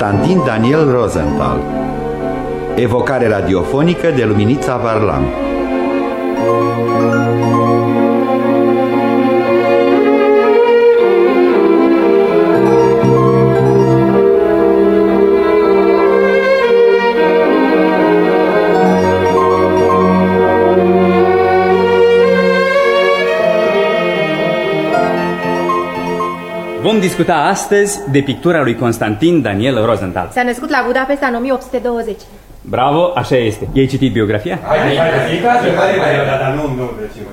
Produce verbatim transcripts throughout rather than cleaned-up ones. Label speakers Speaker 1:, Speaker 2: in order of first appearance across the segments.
Speaker 1: Constantin Daniel Rosenthal. Evocare radiofonică de Luminița Varlam.
Speaker 2: Vom discuta astăzi de pictura lui Constantin Daniel Rosenthal.
Speaker 3: S-a născut la Budapesta în o mie opt sute douăzeci.
Speaker 2: Bravo, așa este. Ai citit biografia?
Speaker 4: Hai, hai, hai, nu, nu,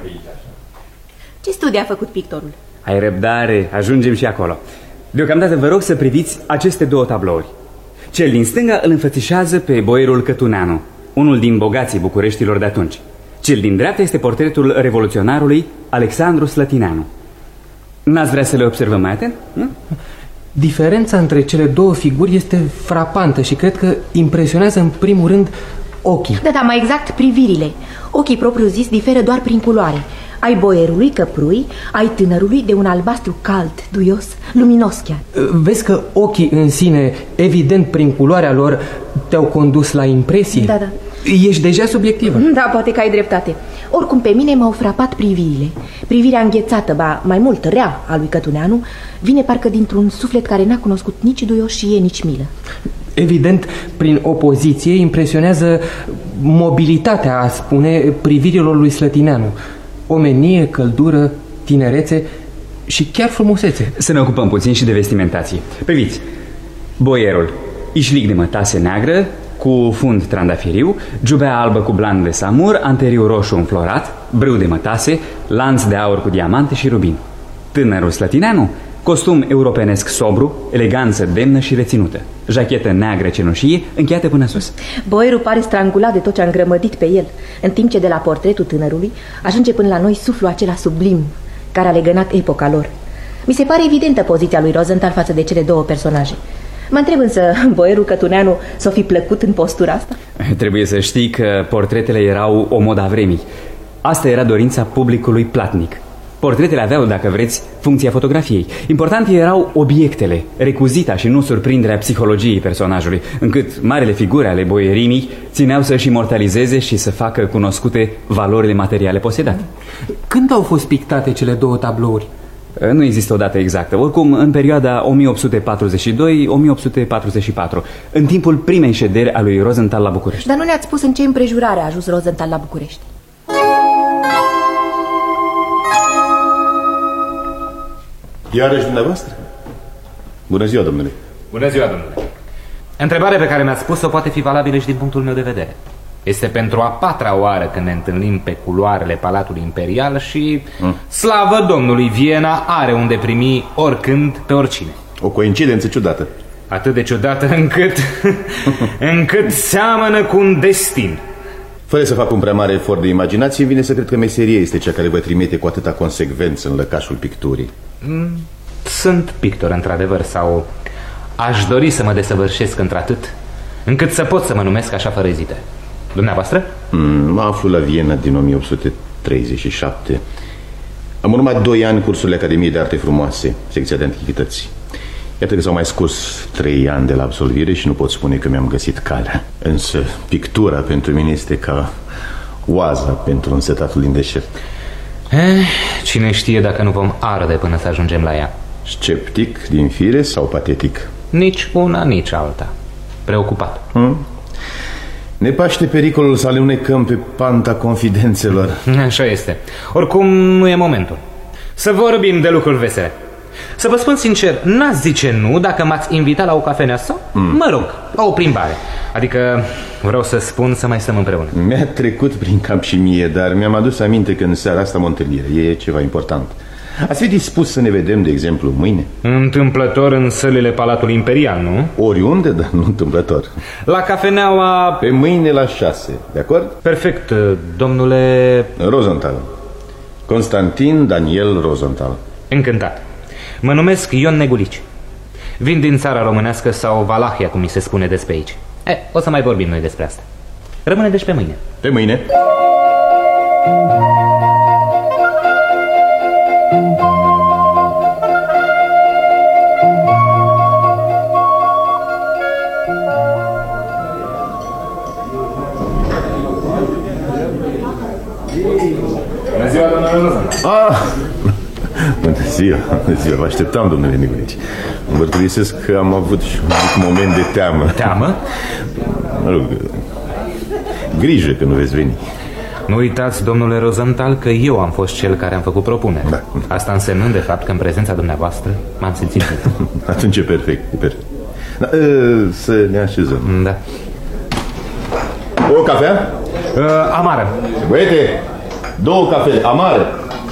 Speaker 3: ce studii a făcut pictorul?
Speaker 2: Ai răbdare, ajungem și acolo. Deocamdată vă rog să priviți aceste două tablouri. Cel din stânga îl înfățișează pe boierul Cătuneanu, unul din bogații Bucureștilor de atunci. Cel din dreapta este portretul revoluționarului Alexandru Slătineanu. N-ați vrea să le observăm mai atent? Nu?
Speaker 5: Diferența între cele două figuri este frapantă și cred că impresionează în primul rând ochii.
Speaker 3: Da, da, mai exact privirile. Ochii propriu-zis diferă doar prin culoare. Ai boierului căprui, ai tânărului de un albastru cald, duios, luminos chiar.
Speaker 5: Vezi că ochii în sine, evident prin culoarea lor, te-au condus la impresii?
Speaker 3: Da, da.
Speaker 5: Ești deja subiectivă.
Speaker 3: Da, poate că ai dreptate. Oricum, pe mine m-au frapat privirile. Privirea înghețată, ba mai mult rea a lui Cătuneanu vine parcă dintr-un suflet care n-a cunoscut nici duioșie, nici milă.
Speaker 5: Evident, prin opoziție impresionează mobilitatea, a spune, privirilor lui Slătineanu. Omenie, căldură, tinerețe și chiar frumusețe.
Speaker 2: Să ne ocupăm puțin și de vestimentații. Priviți, boierul, ișlic de mătase neagră, cu fund trandafiriu, giubea albă cu blan de samur, anterior roșu înflorat, brâu de mătase, lanț de aur cu diamante și rubin. Tânărul Slătineanu, costum europenesc sobru, eleganță demnă și reținută, jachetă neagră cenușie, încheiată până sus.
Speaker 3: Boierul pare strangulat de tot ce a îngrămădit pe el, în timp ce de la portretul tânărului ajunge până la noi suflul acela sublim care a legănat epoca lor. Mi se pare evidentă poziția lui Rosenthal față de cele două personaje. Mă întreb însă, boierul Cătuneanu s-o fi plăcut în postura asta?
Speaker 2: Trebuie să știi că portretele erau o modă a vremii. Asta era dorința publicului platnic. Portretele aveau, dacă vreți, funcția fotografiei. Importante erau obiectele, recuzita și nu surprinderea psihologiei personajului, încât marele figuri ale boierimii țineau să-și imortalizeze și să facă cunoscute valorile materiale posedate.
Speaker 5: Când au fost pictate cele două tablouri?
Speaker 2: Nu există o dată exactă. Oricum, în perioada o mie opt sute patruzeci și doi - o mie opt sute patruzeci și patru, în timpul primei șederi a lui Rosenthal la București.
Speaker 3: Dar nu ne-ați spus în ce împrejurare a ajuns Rosenthal la București?
Speaker 6: Iarăși dumneavoastră? Bună ziua, domnule.
Speaker 4: Bună ziua, domnule. Întrebarea pe care mi-ați spus-o poate fi valabilă și din punctul meu de vedere. Este pentru a patra oară când ne întâlnim pe culoarele Palatului Imperial și, mm. slavă Domnului, Viena are unde primi oricând pe oricine.
Speaker 6: O coincidență ciudată.
Speaker 4: Atât de ciudată încât, încât seamănă cu un destin.
Speaker 6: Fără să fac un prea mare efort de imaginație, vine să cred că meseria este cea care vă trimite cu atâta consecvență în lăcașul picturii.
Speaker 4: Mm, sunt pictor, într-adevăr, sau aș dori să mă desăvârșesc într-atât încât să pot să mă numesc așa fără ezitare. Dumneavoastră?
Speaker 6: Mm, mă aflu la Viena din o mie opt sute treizeci și șapte. Am urmat doi ani cursurile Academiei de Arte Frumoase, secția de antichități. Iată că s-au mai scurs trei ani de la absolvire și nu pot spune că mi-am găsit calea. Însă pictura pentru mine este ca oaza pentru însetatul din deșert.
Speaker 4: Eh, cine știe dacă nu vom arde până să ajungem la ea.
Speaker 6: Sceptic din fire sau patetic?
Speaker 4: Nici una, nici alta. Preocupat.
Speaker 6: Hmm? Ne paște pericolul să alunecăm pe panta confidențelor.
Speaker 4: Așa este. Oricum nu e momentul. Să vorbim de lucruri vesele. Să vă spun sincer, n-ați zice nu dacă m-ați invitat la o cafenea sau, mm. mă rog, la o plimbare. Adică vreau să spun să mai stăm împreună.
Speaker 6: Mi-a trecut prin cap și mie, dar mi-am adus aminte că în seara asta am o întâlnire. E ceva important. Ați fi dispus să ne vedem, de exemplu, mâine?
Speaker 4: Întâmplător în sălile Palatului Imperial, nu?
Speaker 6: Oriunde, dar nu întâmplător.
Speaker 4: La cafeneaua...
Speaker 6: Pe mâine la șase, de acord?
Speaker 4: Perfect, domnule...
Speaker 6: Rosenthal. Constantin Daniel Rosenthal.
Speaker 4: Încântat. Mă numesc Ion Negulici. Vin din țara românească sau Valahia, cum mi se spune despre aici. E, o să mai vorbim noi despre asta. Rămâne deci pe mâine.
Speaker 6: Pe mâine.
Speaker 4: Bună ziua, domnule Rosenthal.
Speaker 6: Ah! Bună ziua, bună ziua, vă așteptam, domnule Nicolici. Îmi mărturisesc că am avut și un mic moment de teamă.
Speaker 4: Teamă?
Speaker 6: Mă rog, grijă că nu veți veni.
Speaker 4: Nu uitați, domnule Rosenthal, că eu am fost cel care am făcut propuneri.
Speaker 6: Da.
Speaker 4: Asta însemnând, de fapt, că în prezența dumneavoastră m-am simțit.
Speaker 6: Atunci e perfect, e perfect. Da, să ne așezăm.
Speaker 4: Da.
Speaker 6: O cafea?
Speaker 4: Uh, amară.
Speaker 6: Băiete, două cafele, amară.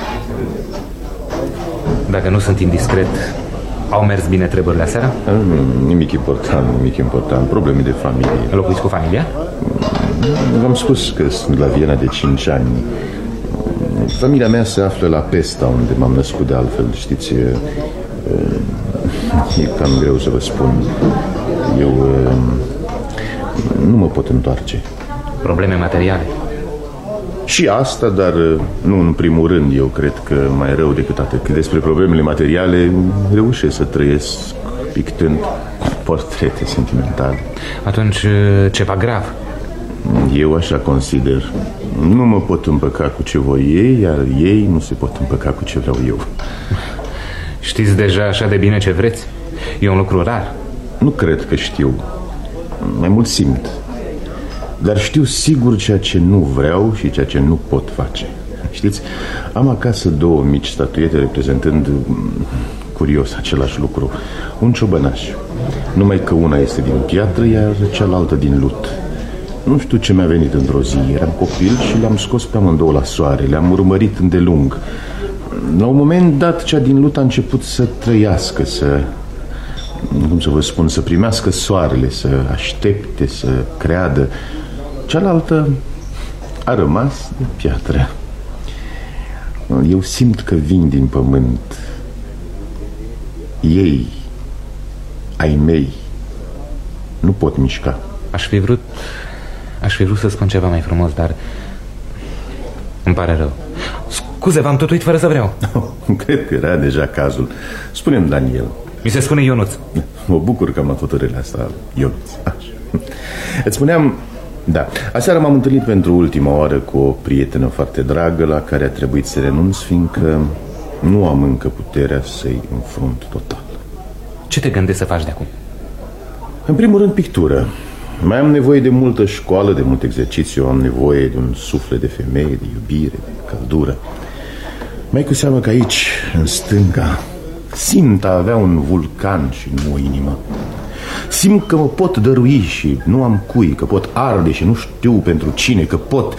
Speaker 4: Dacă nu sunt indiscret, au mers bine treburile aseară?
Speaker 6: Nu, nimic important, nimic important. Probleme de familie.
Speaker 4: Locuiți cu familia?
Speaker 6: V-am spus că sunt la Viena de cinci ani. Familia mea se află la Pesta, unde m-am născut de altfel. Știți, e, e cam greu să vă spun. Eu nu mă pot întoarce.
Speaker 4: Probleme materiale?
Speaker 6: Și asta, dar nu în primul rând. Eu cred că mai rău decât atât. Că despre problemele materiale reușesc să trăiesc pictând portrete sentimentale.
Speaker 4: Atunci ceva grav?
Speaker 6: Eu așa consider. Nu mă pot împăca cu ce voi ei, iar ei nu se pot împăca cu ce vreau eu.
Speaker 4: Știți deja așa de bine ce vreți? E un lucru rar.
Speaker 6: Nu cred că știu. Mai mult simt. Dar știu sigur ceea ce nu vreau și ceea ce nu pot face. Știți, am acasă două mici statuete reprezentând, curios, același lucru. Un ciobănaș. Numai că una este din piatră, iar cealaltă din lut. Nu știu ce mi-a venit într-o zi. Eram copil și le-am scos pe amândouă la soare. Le-am urmărit îndelung. La un moment dat, cea din lut a început să trăiască, să... cum să vă spun, să primească soarele, să aștepte, să creadă. Cealaltă a rămas de piatră. Eu simt că vin din pământ. Ei, ai mei, nu pot mișca.
Speaker 4: Aș fi vrut Aș fi vrut să spun ceva mai frumos, dar îmi pare rău. Scuze, v-am tutuit fără să vreau.
Speaker 6: Cred că era deja cazul. Spune-mi, Daniel.
Speaker 4: Mi se spune Ionuț.
Speaker 6: Mă bucur că am luat hotărârea asta, Ionuț. Așa. Îți spuneam, da, aseară m-am întâlnit pentru ultima oară cu o prietenă foarte dragă, la care a trebuit să renunț, fiindcă nu am încă puterea să-i înfrunt total.
Speaker 4: Ce te gândești să faci de acum?
Speaker 6: În primul rând, pictură. Mai am nevoie de multă școală, de mult exercițiu. Am nevoie de un suflet de femeie, de iubire, de căldură. Mai cu seamă că aici, în stânga, simt a avea un vulcan și nu o inimă. Simt că mă pot dărui și nu am cui, că pot arde și nu știu pentru cine, că pot...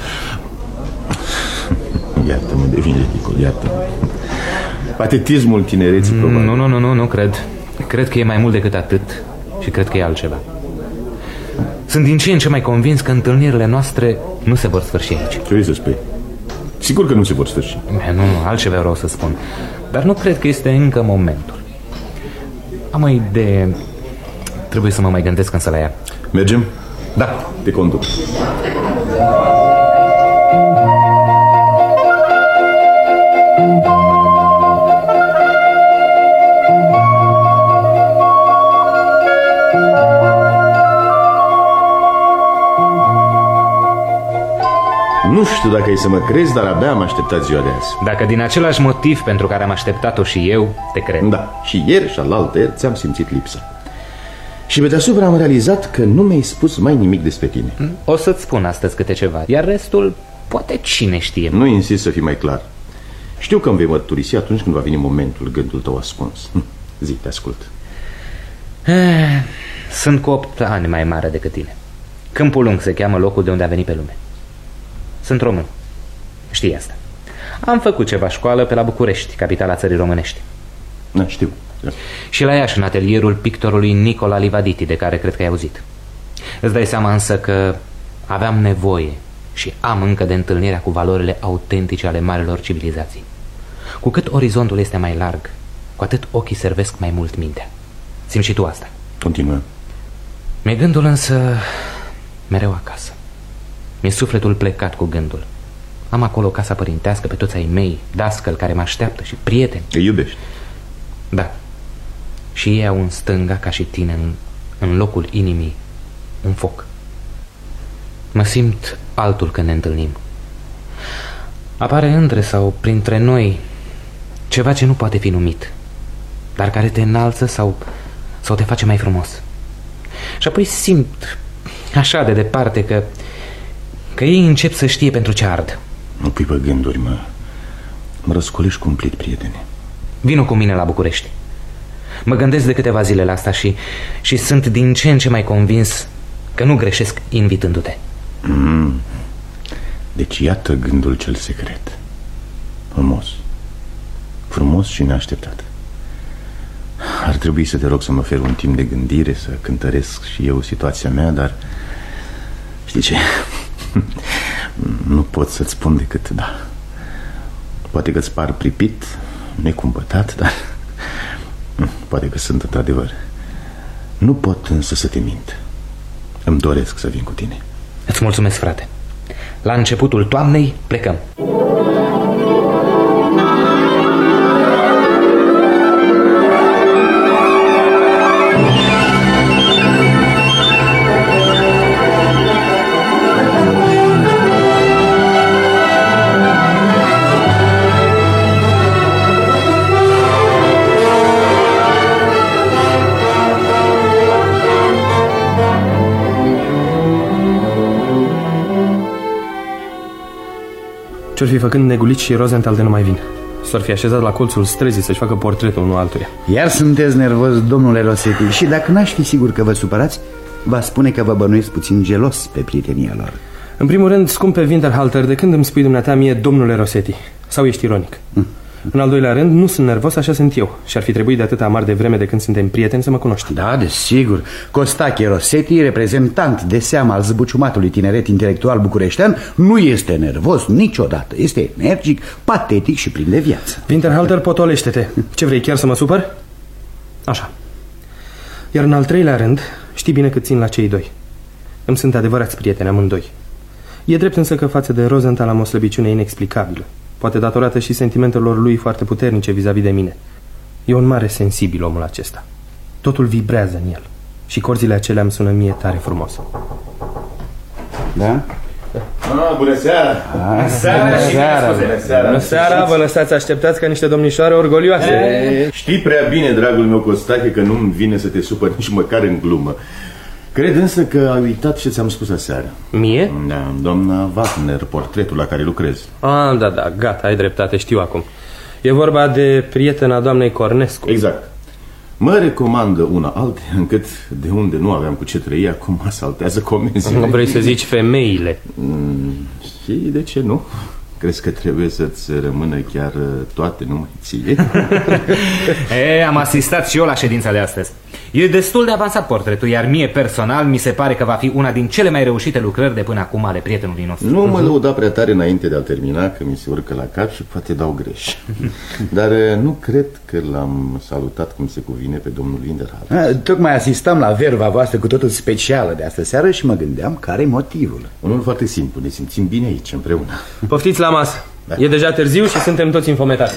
Speaker 6: Iartă-mă, devin ridicol, iartă-mă. Patetismul tinereții, probabil.
Speaker 4: Nu, nu, nu, nu, nu cred. Cred că e mai mult decât atât și cred că e altceva. Sunt din ce în ce mai convins că întâlnirile noastre nu se vor sfârși aici.
Speaker 6: Ce vrei să spui? Sigur că nu se vor sfârși.
Speaker 4: Nu, altceva vreau să spun. Dar nu cred că este încă momentul. Am o idee. Trebuie să mă mai gândesc însă la ea.
Speaker 6: Mergem?
Speaker 4: Da.
Speaker 6: Te conduc. Nu știu dacă ai să mă crezi, dar abia am așteptat ziua de azi.
Speaker 4: Dacă din același motiv pentru care am așteptat-o și eu, te cred.
Speaker 6: Da, și ieri și alaltăieri ți-am simțit lipsa. Și pe deasupra am realizat că nu mi-ai spus mai nimic despre tine.
Speaker 4: O să-ți spun astăzi câte ceva, iar restul, poate cine știe.
Speaker 6: Nu insist să fii mai clar. Știu că îmi vei mărturisi atunci când va veni momentul, gândul tău ascuns. Zi, te ascult.
Speaker 4: Sunt cu opt ani mai mare decât tine. Câmpul Lung se cheamă locul de unde a venit pe lume. Sunt român. Știi asta. Am făcut ceva școală pe la București, capitala țării românești.
Speaker 6: Da, știu. Da.
Speaker 4: Și la Iași, în atelierul pictorului Nicola Livaditi, de care cred că ai auzit. Îți dai seama însă că aveam nevoie și am încă de întâlnirea cu valorile autentice ale marilor civilizații. Cu cât orizontul este mai larg, cu atât ochii servesc mai mult mintea. Simți și tu asta.
Speaker 6: Continuă.
Speaker 4: Mi-e gândul însă mereu acasă. Mi-e sufletul plecat cu gândul. Am acolo casa părintească, pe toți ai mei, dascăl care mă așteaptă și prieteni.
Speaker 6: Îi iubești?
Speaker 4: Da. Și ei au în stânga, ca și tine, în, în locul inimii, un foc. Mă simt altul când ne întâlnim. apare între sau printre noi ceva ce nu poate fi numit, dar care te înalță sau, sau te face mai frumos. Și apoi simt așa de departe că, că ei încep să știe pentru ce ard.
Speaker 6: Nu pui pe gânduri, mă. Mă răscolești cumplit, prietene.
Speaker 4: Vino cu mine la București. Mă gândesc de câteva zile la asta și, și sunt din ce în ce mai convins că nu greșesc invitându-te.
Speaker 6: mm. Deci iată gândul cel secret. Frumos. Frumos și neașteptat. Ar trebui să te rog să-mi oferi un timp de gândire, să cântăresc și eu situația mea, dar știi ce? Nu pot să-ți spun decât da. Poate că-ți par pripit, necumpătat, dar poate că sunt într-adevăr. Nu pot însă să te mint. Îmi doresc să vin cu tine.
Speaker 4: Îți mulțumesc, frate. La începutul toamnei plecăm.
Speaker 5: Ce-or fi făcând Negulici și Rosenthal de nu mai vin? S-or fi așezat la colțul străzii să-și facă portretul unul altuia.
Speaker 1: Iar sunteți nervos, domnule Rossetti. Și dacă n-aș fi sigur că vă supărați, v-aș spune că vă bănuiesc puțin gelos pe prietenia lor.
Speaker 5: În primul rând, scumpe Winterhalter, de când îmi spui dumneata mie domnule Rossetti? Sau ești ironic? Mm. În al doilea rând, nu sunt nervos, așa sunt eu. Și ar fi trebuit de atâta amar de vreme de când suntem prieteni să mă cunoști.
Speaker 1: Da, desigur. Costache Rossetti, reprezentant de seamă al zbuciumatului tineret intelectual bucureștean, nu este nervos niciodată. Este energic, patetic și plin de viață.
Speaker 5: Winterhalter, potolește-te. Ce vrei, chiar să mă supăr? Așa. Iar în al treilea rând, știi bine că țin la cei doi. Îmi sunt adevărați prieteni amândoi. E drept însă că față de Rosenthal am o slăbiciune inexplicabilă, poate datorată și sentimentelor lui foarte puternice vis-a-vis de mine. E un mare sensibil omul acesta. Totul vibrează în el și corzile acelea îmi sună mie tare frumos.
Speaker 1: Da?
Speaker 6: Ah, bună seara!
Speaker 1: Bună seara! Bună seara!
Speaker 6: Bună seara!
Speaker 5: Bună seara, vă lăsați așteptați ca niște domnișoare orgolioase.
Speaker 6: E, știi prea bine, dragul meu Costache, că nu-mi vine să te supăr nici măcar în glumă. Cred însă că ai uitat ce ți-am spus aseară.
Speaker 5: Mie?
Speaker 6: Da, doamna Wagner, portretul la care lucrezi.
Speaker 5: Ah, da, da, gata, ai dreptate, știu acum. E vorba de prietena doamnei Cornescu.
Speaker 6: Exact. Mă recomandă una altă, încât de unde nu aveam cu ce trăi, acum mă saltează comenzile.
Speaker 5: Vrei să zici femeile?
Speaker 6: Mm, și de ce nu? Crezi că trebuie să-ți rămână chiar toate numai ție?
Speaker 4: E, am asistat și eu la ședința de astăzi. E destul de avansat portretul, iar mie personal mi se pare că va fi una din cele mai reușite lucrări de până acum ale prietenului nostru.
Speaker 6: Nu mă lăuda prea tare înainte de a termina, că mi se urcă la cap și poate dau greș. Dar nu cred că l-am salutat cum se cuvine pe domnul Winterhalter.
Speaker 1: Tocmai asistam la verva voastră cu totul specială de astă seară și mă gândeam care-i motivul.
Speaker 6: Unul foarte simplu, ne simțim bine aici împreună.
Speaker 5: Poftiți la masă. Da. E deja târziu și suntem toți infometați.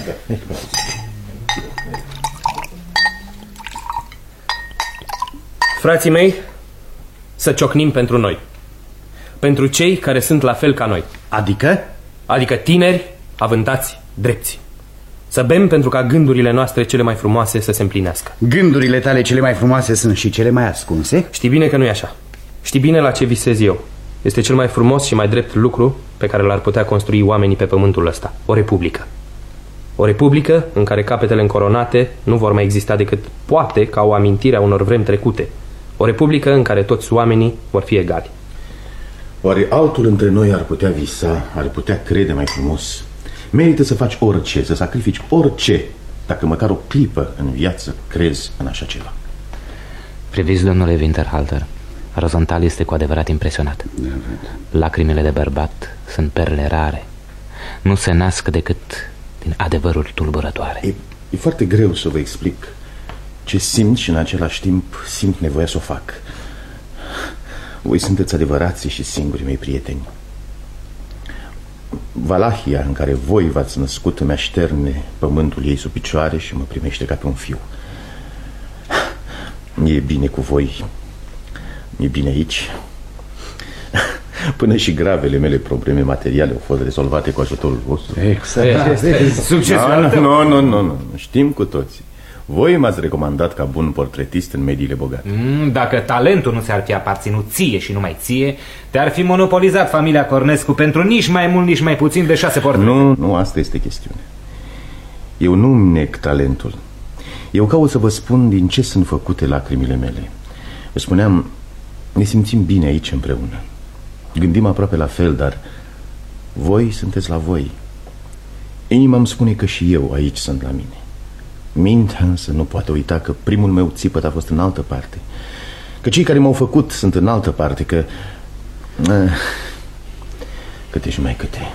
Speaker 5: Frații mei, să ciocnim pentru noi. Pentru cei care sunt la fel ca noi.
Speaker 1: Adică?
Speaker 5: Adică tineri, avântați, drepți. Să bem pentru ca gândurile noastre cele mai frumoase să se împlinească.
Speaker 1: Gândurile tale cele mai frumoase sunt și cele mai ascunse?
Speaker 5: Știi bine că nu e așa. Știi bine la ce visez eu. Este cel mai frumos și mai drept lucru pe care l-ar putea construi oamenii pe pământul ăsta. O republică. O republică în care capetele încoronate nu vor mai exista decât poate ca o amintire a unor vremi trecute. O republică în care toți oamenii vor fi egali.
Speaker 6: Oare altul între noi ar putea visa, ar putea crede mai frumos? Merită să faci orice, să sacrifici orice, dacă măcar o clipă în viață crezi în așa ceva.
Speaker 4: Priviți, domnule Winterhalter, Rosenthal este cu adevărat impresionat. Lacrimile de bărbat sunt perle rare. Nu se nasc decât din adevărul tulburătoare.
Speaker 6: E, e foarte greu să vă explic ce simt și în același timp simt nevoia să o fac. Voi sunteți adevărații și singurii mei prieteni. Valahia în care voi v-ați născut îmi așterne pământul ei sub picioare și mă primește ca pe un fiu. E bine cu voi. E bine aici. Până și gravele mele probleme materiale au fost rezolvate cu ajutorul vostru.
Speaker 1: Exact.
Speaker 4: Succesul tău.
Speaker 6: Nu, nu, nu, nu. Știm cu toții. Voi m-ați recomandat ca bun portretist în mediile bogate.
Speaker 4: Mm, dacă talentul nu ți-ar fi aparținut ție și numai ție, te-ar fi monopolizat familia Cornescu pentru nici mai mult, nici mai puțin de șase portrete.
Speaker 6: Nu, nu, asta este chestiunea. Eu nu-mi neg talentul. Eu caut să vă spun din ce sunt făcute lacrimile mele. Vă spuneam, ne simțim bine aici împreună. Gândim aproape la fel, dar voi sunteți la voi. Inima îmi spune că și eu aici sunt la mine. Mintea însă nu poate uita că primul meu țipăt a fost în altă parte, că cei care m-au făcut sunt în altă parte, că... Ah, câte și mai câte.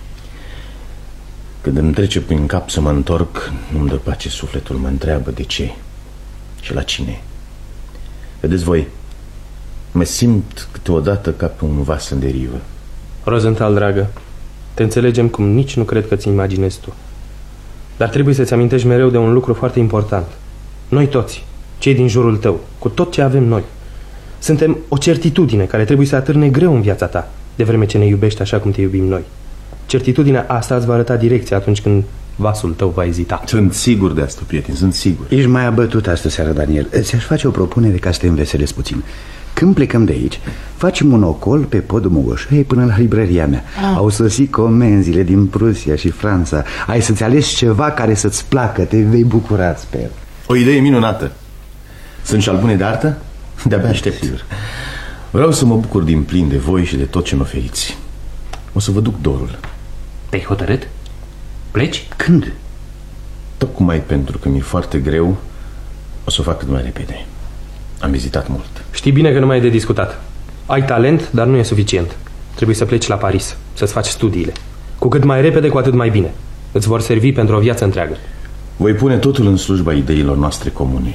Speaker 6: Când îmi trece prin cap să mă întorc, nu-mi dă pace sufletul, mă întreabă de ce și la cine. Vedeți voi, mă simt câteodată ca pe un vas în derivă.
Speaker 5: Rosenthal, dragă, te înțelegem cum nici nu cred că ți imaginezi tu. Dar trebuie să-ți amintești mereu de un lucru foarte important. Noi toți, cei din jurul tău, cu tot ce avem noi, suntem o certitudine care trebuie să atârne greu în viața ta, de vreme ce ne iubești așa cum te iubim noi. Certitudinea asta îți va arăta direcția atunci când vasul tău va ezita.
Speaker 6: Sunt sigur de asta, prieten, sunt sigur.
Speaker 1: Ești mai abătut astă seară, Daniel. Ți-aș face o propunere ca să te înveselezi puțin. Când plecăm de aici, facem un ocol pe podul Mogoșoiei până la librăria mea. ah. Au sosit comenzile din Prusia și Franța. Ai să-ți alegi ceva care să-ți placă. Te vei bucura, sper.
Speaker 6: O idee minunată. Sunt și albune de artă? De-abia aștept. Sigur. Vreau să mă bucur din plin de voi și de tot ce mă oferiți. O să vă duc dorul.
Speaker 4: Te-ai hotărât? Pleci?
Speaker 1: Când?
Speaker 6: Tocmai pentru că mi-e foarte greu, o să o fac cât mai repede. Am vizitat mult.
Speaker 5: Știi bine că nu mai e de discutat. Ai talent, dar nu e suficient. Trebuie să pleci la Paris, să-ți faci studiile. Cu cât mai repede, cu atât mai bine. Îți vor servi pentru o viață întreagă.
Speaker 6: Voi pune totul în slujba ideilor noastre comune.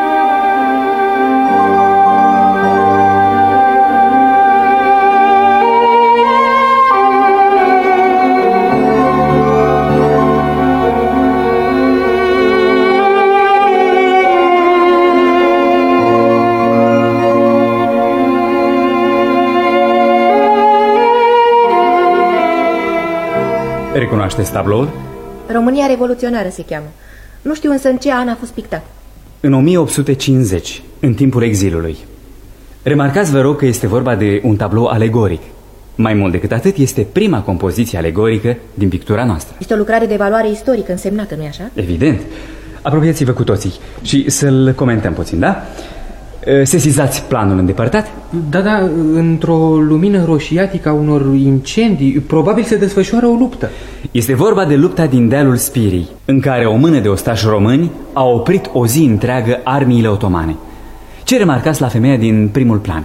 Speaker 2: Recunoașteți tabloul?
Speaker 3: România revoluționară se cheamă. Nu știu însă în ce an a fost pictat.
Speaker 2: În o mie opt sute cincizeci, în timpul exilului. Remarcați, vă rog, că este vorba de un tablou alegoric. Mai mult decât atât, este prima compoziție alegorică din pictura noastră.
Speaker 3: Este o lucrare de valoare istorică însemnată, nu-i așa?
Speaker 2: Evident. Apropiați-vă cu toții și să-l comentăm puțin, da? Sesizați planul îndepărtat?
Speaker 7: Da, da, într-o lumină roșiatică a unor incendii, probabil se desfășoară o luptă.
Speaker 2: Este vorba de lupta din dealul Spirii, în care o mână de ostași români a oprit o zi întreagă armiile otomane. Ce remarcați la femeia din primul plan?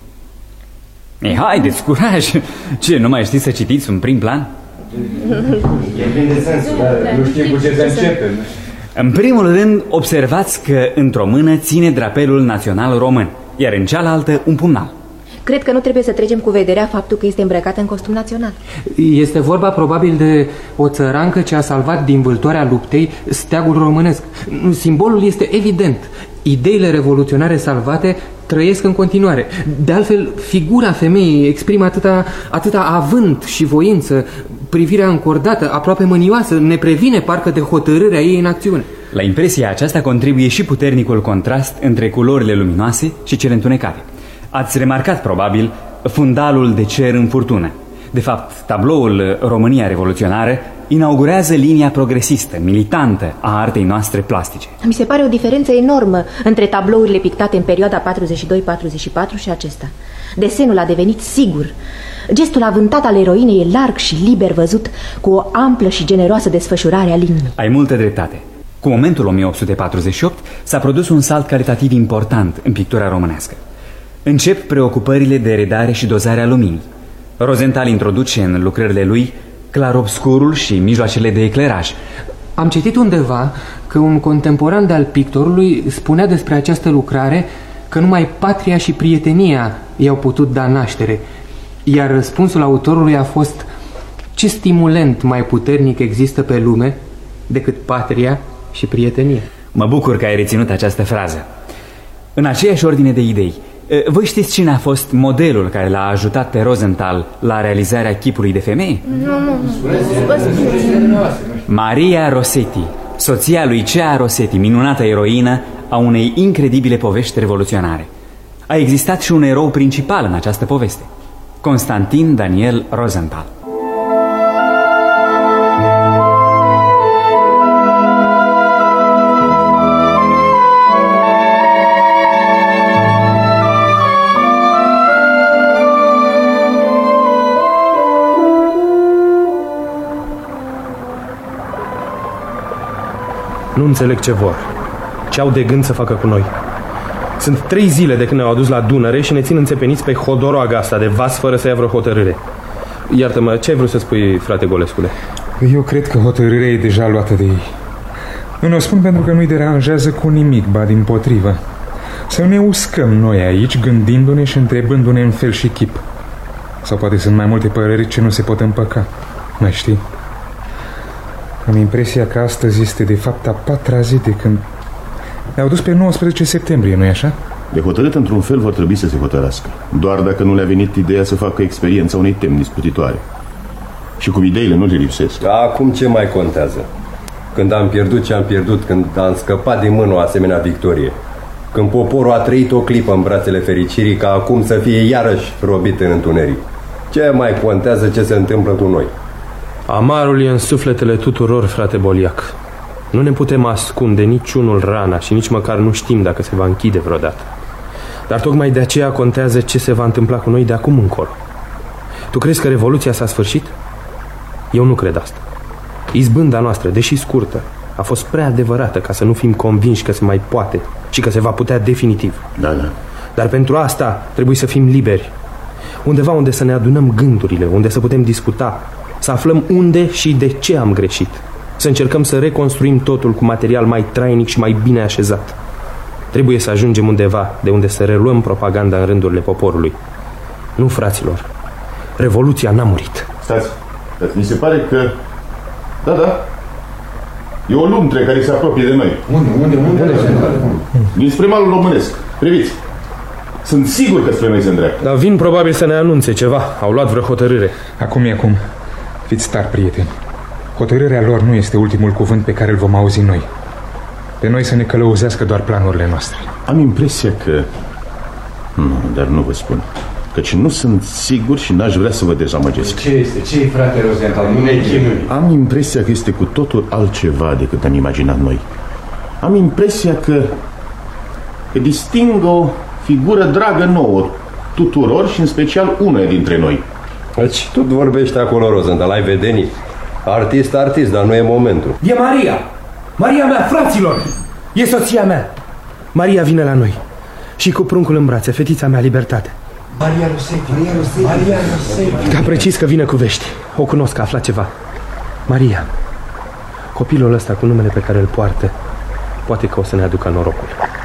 Speaker 2: Ei, haideți, curaj! Ce, nu mai știți să citiți un prim plan?
Speaker 8: E plin de sensul, dar nu știm cu ce să începem.
Speaker 2: În primul rând, observați că într-o mână ține drapelul național român, iar în cealaltă un pumnal.
Speaker 3: Cred că nu trebuie să trecem cu vederea faptul că este îmbrăcată în costum național.
Speaker 7: Este vorba probabil de o țărancă ce a salvat din vâltoarea luptei steagul românesc. Simbolul este evident. Ideile revoluționare salvate trăiesc în continuare. De altfel, figura femeii exprimă atâta, atâta avânt și voință. Privirea încordată, aproape mânioasă, ne previne parcă de hotărârea ei în acțiune.
Speaker 2: La impresia aceasta contribuie și puternicul contrast între culorile luminoase și cele întunecate. Ați remarcat, probabil, fundalul de cer în furtună. De fapt, tabloul România revoluționară inaugurează linia progresistă, militantă a artei noastre plastice.
Speaker 3: Mi se pare o diferență enormă între tablourile pictate în perioada patruzeci și doi patruzeci și patru și acesta. Desenul a devenit sigur. Gestul avântat al eroinei e larg și liber văzut, cu o amplă și generoasă desfășurare a liniei.
Speaker 2: Ai multă dreptate. Cu momentul o mie opt sute patruzeci și opt s-a produs un salt calitativ important în pictura românească. Încep preocupările de redare și dozare a luminii. Rosenthal introduce în lucrările lui clarobscurul și mijloacele de ecleraj.
Speaker 7: Am citit undeva că un contemporan de-al pictorului spunea despre această lucrare că numai patria și prietenia i-au putut da naștere, iar răspunsul autorului a fost: ce stimulent mai puternic există pe lume decât patria și prietenia?
Speaker 2: Mă bucur că ai reținut această frază. În aceeași ordine de idei, Voi știți cine a fost modelul care l-a ajutat pe Rosenthal la realizarea chipului de femeie?
Speaker 9: Nu, nu, nu.
Speaker 2: Maria Rossetti, soția lui Cea Rossetti, minunată eroină a unei incredibile povești revoluționare. A existat și un erou principal în această poveste, Constantin Daniel Rosenthal.
Speaker 5: Nu înțeleg ce vor. Ce au de gând să facă cu noi? Sunt trei zile de când ne-au adus la Dunăre și ne țin înțepeniți pe hodoroaga asta de vas fără să ia vreo hotărâre. Iartă-mă, ce ai vrut să spui, frate Golescule?
Speaker 10: Eu cred că hotărârea e deja luată de ei. Nu o spun pentru că nu-i deranjează cu nimic, ba dimpotrivă. Să ne uscăm noi aici, gândindu-ne și întrebându-ne în fel și chip. Sau poate sunt mai multe păreri ce nu se pot împăca. Mai știi? Am impresia că astăzi este de fapt a patra zi de când ne-au dus pe nouăsprezece septembrie, nu-i așa?
Speaker 6: De hotărât într-un fel vor trebui să se hotărască, doar dacă nu le-a venit ideea să facă experiența unei teme discutitoare. Și cum ideile nu le lipsesc.
Speaker 8: Acum ce mai contează? Când am pierdut ce am pierdut, când am scăpat din mână o asemenea victorie, când poporul a trăit o clipă în brațele fericirii, ca acum să fie iarăși robit în întuneric, ce mai contează ce se întâmplă cu noi?
Speaker 5: Amarul e în sufletele tuturor, frate Boliac. Nu ne putem ascunde niciunul rana și nici măcar nu știm dacă se va închide vreodată. Dar tocmai de aceea contează ce se va întâmpla cu noi de acum încolo. Tu crezi că revoluția s-a sfârșit? Eu nu cred asta. Izbânda noastră, deși scurtă, a fost prea adevărată ca să nu fim convinși că se mai poate și că se va putea definitiv.
Speaker 6: Da, da.
Speaker 5: Dar pentru asta trebuie să fim liberi. Undeva unde să ne adunăm gândurile, unde să putem discuta, să aflăm unde și de ce am greșit. Să încercăm să reconstruim totul cu material mai trainic și mai bine așezat. Trebuie să ajungem undeva de unde să reluăm propaganda în rândurile poporului. Nu, fraților, revoluția n-a murit.
Speaker 6: Stați, stați, mi se pare că... Da, da, e o luntre care se apropie de noi.
Speaker 10: Unde, unde, unde? unde?
Speaker 6: Dinspre malul românesc. Priviți, sunt sigur că spre noi se îndreaptă.
Speaker 5: Dar vin probabil să ne anunțe ceva. Au luat vreo hotărâre.
Speaker 10: Acum e acum. Fiți tari, prieteni. Hotărârea lor nu este ultimul cuvânt pe care îl vom auzi noi. Pe noi să ne călăuzească doar planurile noastre.
Speaker 6: Am impresia că... Nu, dar nu vă spun. Căci nu sunt sigur și n-aș vrea să vă dezamăgesc.
Speaker 8: Ce este? Ce-i, frate Rosenthal? Nu ne chinui.
Speaker 6: Am impresia că este cu totul altceva decât am imaginat noi. Am impresia că... că disting o figură dragă nouă tuturor și în special una dintre noi.
Speaker 8: Deci tu vorbești acolo, Rosenthal, ai vedenii. Artist, artist, dar nu e momentul.
Speaker 5: E Maria! Maria mea, fraților! E soția mea! Maria vine la noi. Și cu pruncul în brațe, fetița mea, Libertate.
Speaker 8: Maria Rossetti, Maria Rossetti, Maria Rossetti.
Speaker 5: Da, precis că vine cu vești. O cunosc, a aflat ceva. Maria, copilul ăsta cu numele pe care îl poartă, poate că o să ne aducă norocul.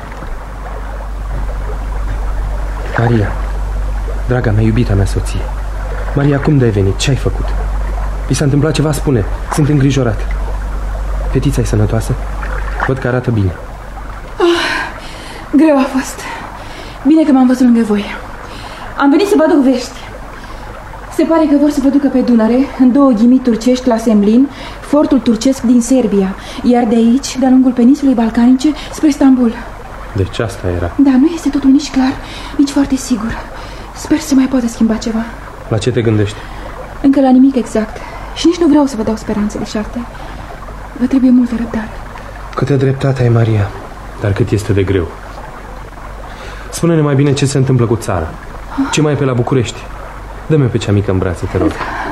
Speaker 5: Maria, draga mea, iubita mea soție. Maria, cum de-ai venit? Ce ai făcut? Vi s-a întâmplat ceva? Spune. Sunt îngrijorat. Fetița e sănătoasă? Văd că arată bine.
Speaker 9: Oh, greu a fost. Bine că m-am văzut lângă voi. Am venit să vă aduc vești. Se pare că vor să vă ducă pe Dunăre, în două ghimii turcești la Semlin, fortul turcesc din Serbia, iar de aici, de-a lungul peninsulei balcanice, spre Istanbul.
Speaker 5: Deci asta era.
Speaker 9: Da, nu este totul nici clar, nici foarte sigur. Sper să mai poată schimba ceva.
Speaker 5: La ce te gândești?
Speaker 9: Încă la nimic exact. Și nici nu vreau să vă dau speranțe de șarte. Vă trebuie multă răbdare.
Speaker 5: Câtă dreptate ai, Maria, dar cât este de greu. Spune-ne mai bine ce se întâmplă cu țara. Ce mai e pe la București? Dă-mi pe cea mică în brațe, te rog.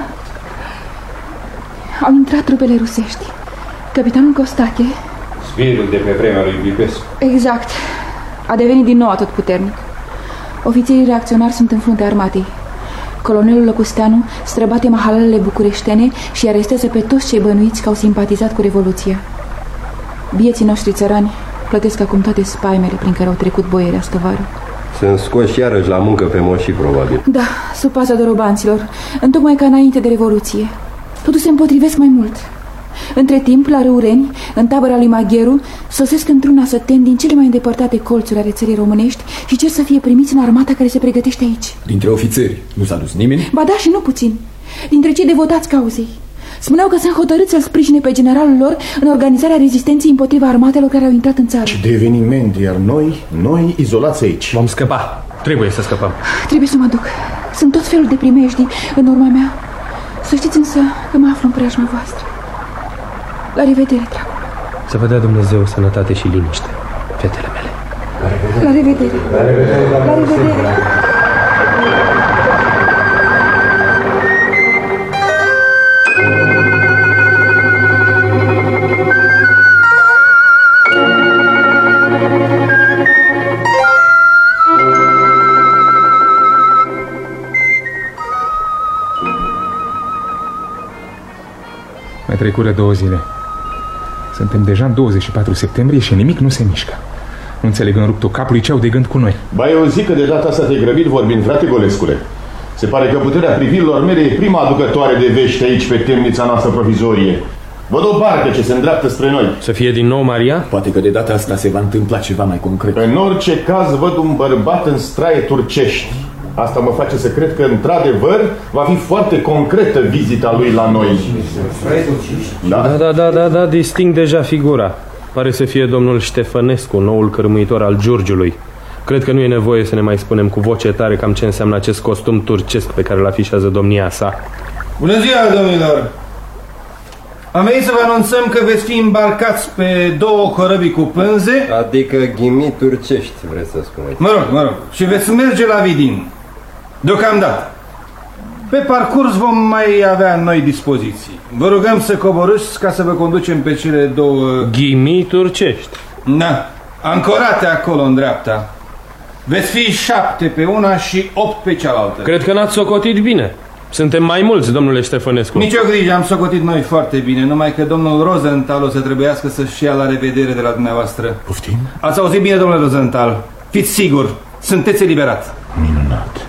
Speaker 9: Au intrat trupele rusești. Capitanul Costache...
Speaker 8: Spiritul de pe vremea lui Bibescu.
Speaker 9: Exact. A devenit din nou atotputernic. Ofițerii reacționari sunt în fruntea armatei. Colonelul Lăcusteanu străbate mahalalele bucureștene și arestează pe toți cei bănuiți că au simpatizat cu Revoluția. Bieții noștri țărani plătesc acum toate spaimele prin care au trecut boierii astăvară.
Speaker 8: Sunt scoși iarăși la muncă pe moșii, probabil.
Speaker 9: Da, sub paza dorobanților, întocmai ca înainte de Revoluție. Totuși se împotrivesc mai mult. Între timp, la Râureni, în tabăra lui Magheru, sosesc într-una săteni din cele mai îndepărtate colțuri ale țării românești și cer să fie primiți în armata care se pregătește aici.
Speaker 11: Dintre ofițeri nu s-a dus nimeni?
Speaker 9: Ba da, și nu puțin. Dintre cei devotați cauzei. Spuneau că sunt hotărâți să-l sprijine pe generalul lor în organizarea rezistenței împotriva armatelor care au intrat în țară.
Speaker 6: Ce de eveniment, iar noi, noi izolați aici.
Speaker 5: Vom scăpa. Trebuie să scăpăm.
Speaker 9: Trebuie să mă duc. Sunt tot felul de primejdii în urma mea. Să știți însă că mă aflu în preajma voastră. La revedere, dragul.
Speaker 5: Să vă dea Dumnezeu sănătate și liniște, fetele mele.
Speaker 9: La revedere. La revedere. La revedere.
Speaker 10: Mai trecură două zile. Suntem deja în douăzeci și patru septembrie și nimic nu se mișcă. Nu înțeleg în ruptul capului ce au de gând cu noi.
Speaker 6: Ba, eu zic că de data asta te-ai grăbit vorbind, frate Golescule. Se pare că puterea privirilor mele e prima aducătoare de vești aici pe temnița noastră provizorie. Văd o barcă ce se îndreaptă spre noi.
Speaker 5: Să fie din nou Maria?
Speaker 11: Poate că de data asta se va întâmpla ceva mai concret.
Speaker 6: În orice caz văd un bărbat în straie turcești. Asta mă face să cred că, într-adevăr, va fi foarte concretă vizita lui la noi.
Speaker 5: Da, da, da, da, da, da, disting deja figura. Pare să fie domnul Ștefănescu, noul cărmuitor al Giurgiului. Cred că nu e nevoie să ne mai spunem cu voce tare cam ce înseamnă acest costum turcesc pe care îl afișează domnia sa.
Speaker 12: Bună ziua, domnilor! Am venit să vă anunțăm că veți fi îmbarcați pe două corăbii cu pânze.
Speaker 8: Adică ghimii turcești, vreți să spuneți.
Speaker 12: Mă rog, mă rog. Și veți merge la Vidin. Deocamdată. Pe parcurs vom mai avea noi dispoziții. Vă rugăm să coborâți ca să vă conducem pe cele două...
Speaker 5: Ghimii turcești.
Speaker 12: Da, ancorate acolo în dreapta. Veți fi șapte pe una și opt pe cealaltă.
Speaker 5: Cred că n-ați socotit bine. Suntem mai mulți, domnule Ștefănescu.
Speaker 12: Nici o grijă, am socotit noi foarte bine. Numai că domnul Rosenthal o să trebuiască să-și ia la revedere de la dumneavoastră.
Speaker 6: Poftim?
Speaker 12: Ați auzit bine, domnule Rosenthal. Fiți sigur, sunteți eliberat.
Speaker 6: Minunat.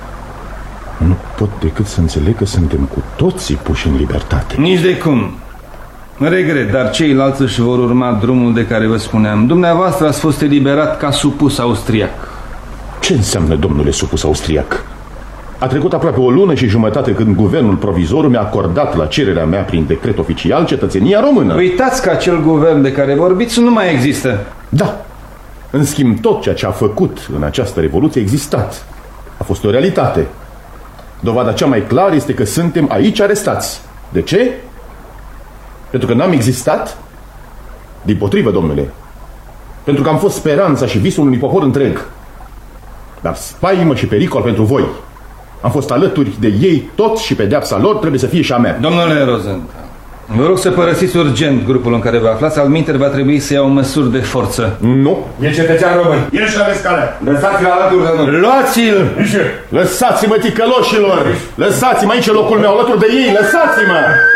Speaker 6: Nu pot decât să înțeleg că suntem cu toții puși în libertate.
Speaker 12: Nici de cum. Regret, dar ceilalți își vor urma drumul de care vă spuneam. Dumneavoastră ați fost eliberat ca supus austriac.
Speaker 6: Ce înseamnă, domnule supus austriac? A trecut aproape o lună și jumătate când guvernul provizor mi-a acordat la cererea mea prin decret oficial cetățenia română.
Speaker 12: Uitați că acel guvern de care vorbiți nu mai există.
Speaker 6: Da. În schimb, tot ceea ce a făcut în această revoluție a existat. A fost o realitate. Dovada cea mai clară este că suntem aici arestați. De ce? Pentru că n-am existat? Dimpotrivă, domnule. Pentru că am fost speranța și visul unui popor întreg. Dar spaimă și pericol pentru voi. Am fost alături de ei toți și pedeapsa lor trebuie să fie și a mea.
Speaker 12: Domnule Rosenthal, vă rog să părăsiți urgent grupul în care vă aflați, altminteri va trebui să iau măsuri de forță.
Speaker 6: Nu.
Speaker 12: E cetățean român.
Speaker 6: El și aveți calea.
Speaker 12: Lăsați-l alături de noi.
Speaker 6: Luați-l! Lăsați-mă, ticăloșilor! Lăsați-mă, aici locul meu, alături de ei! Lăsați-mă!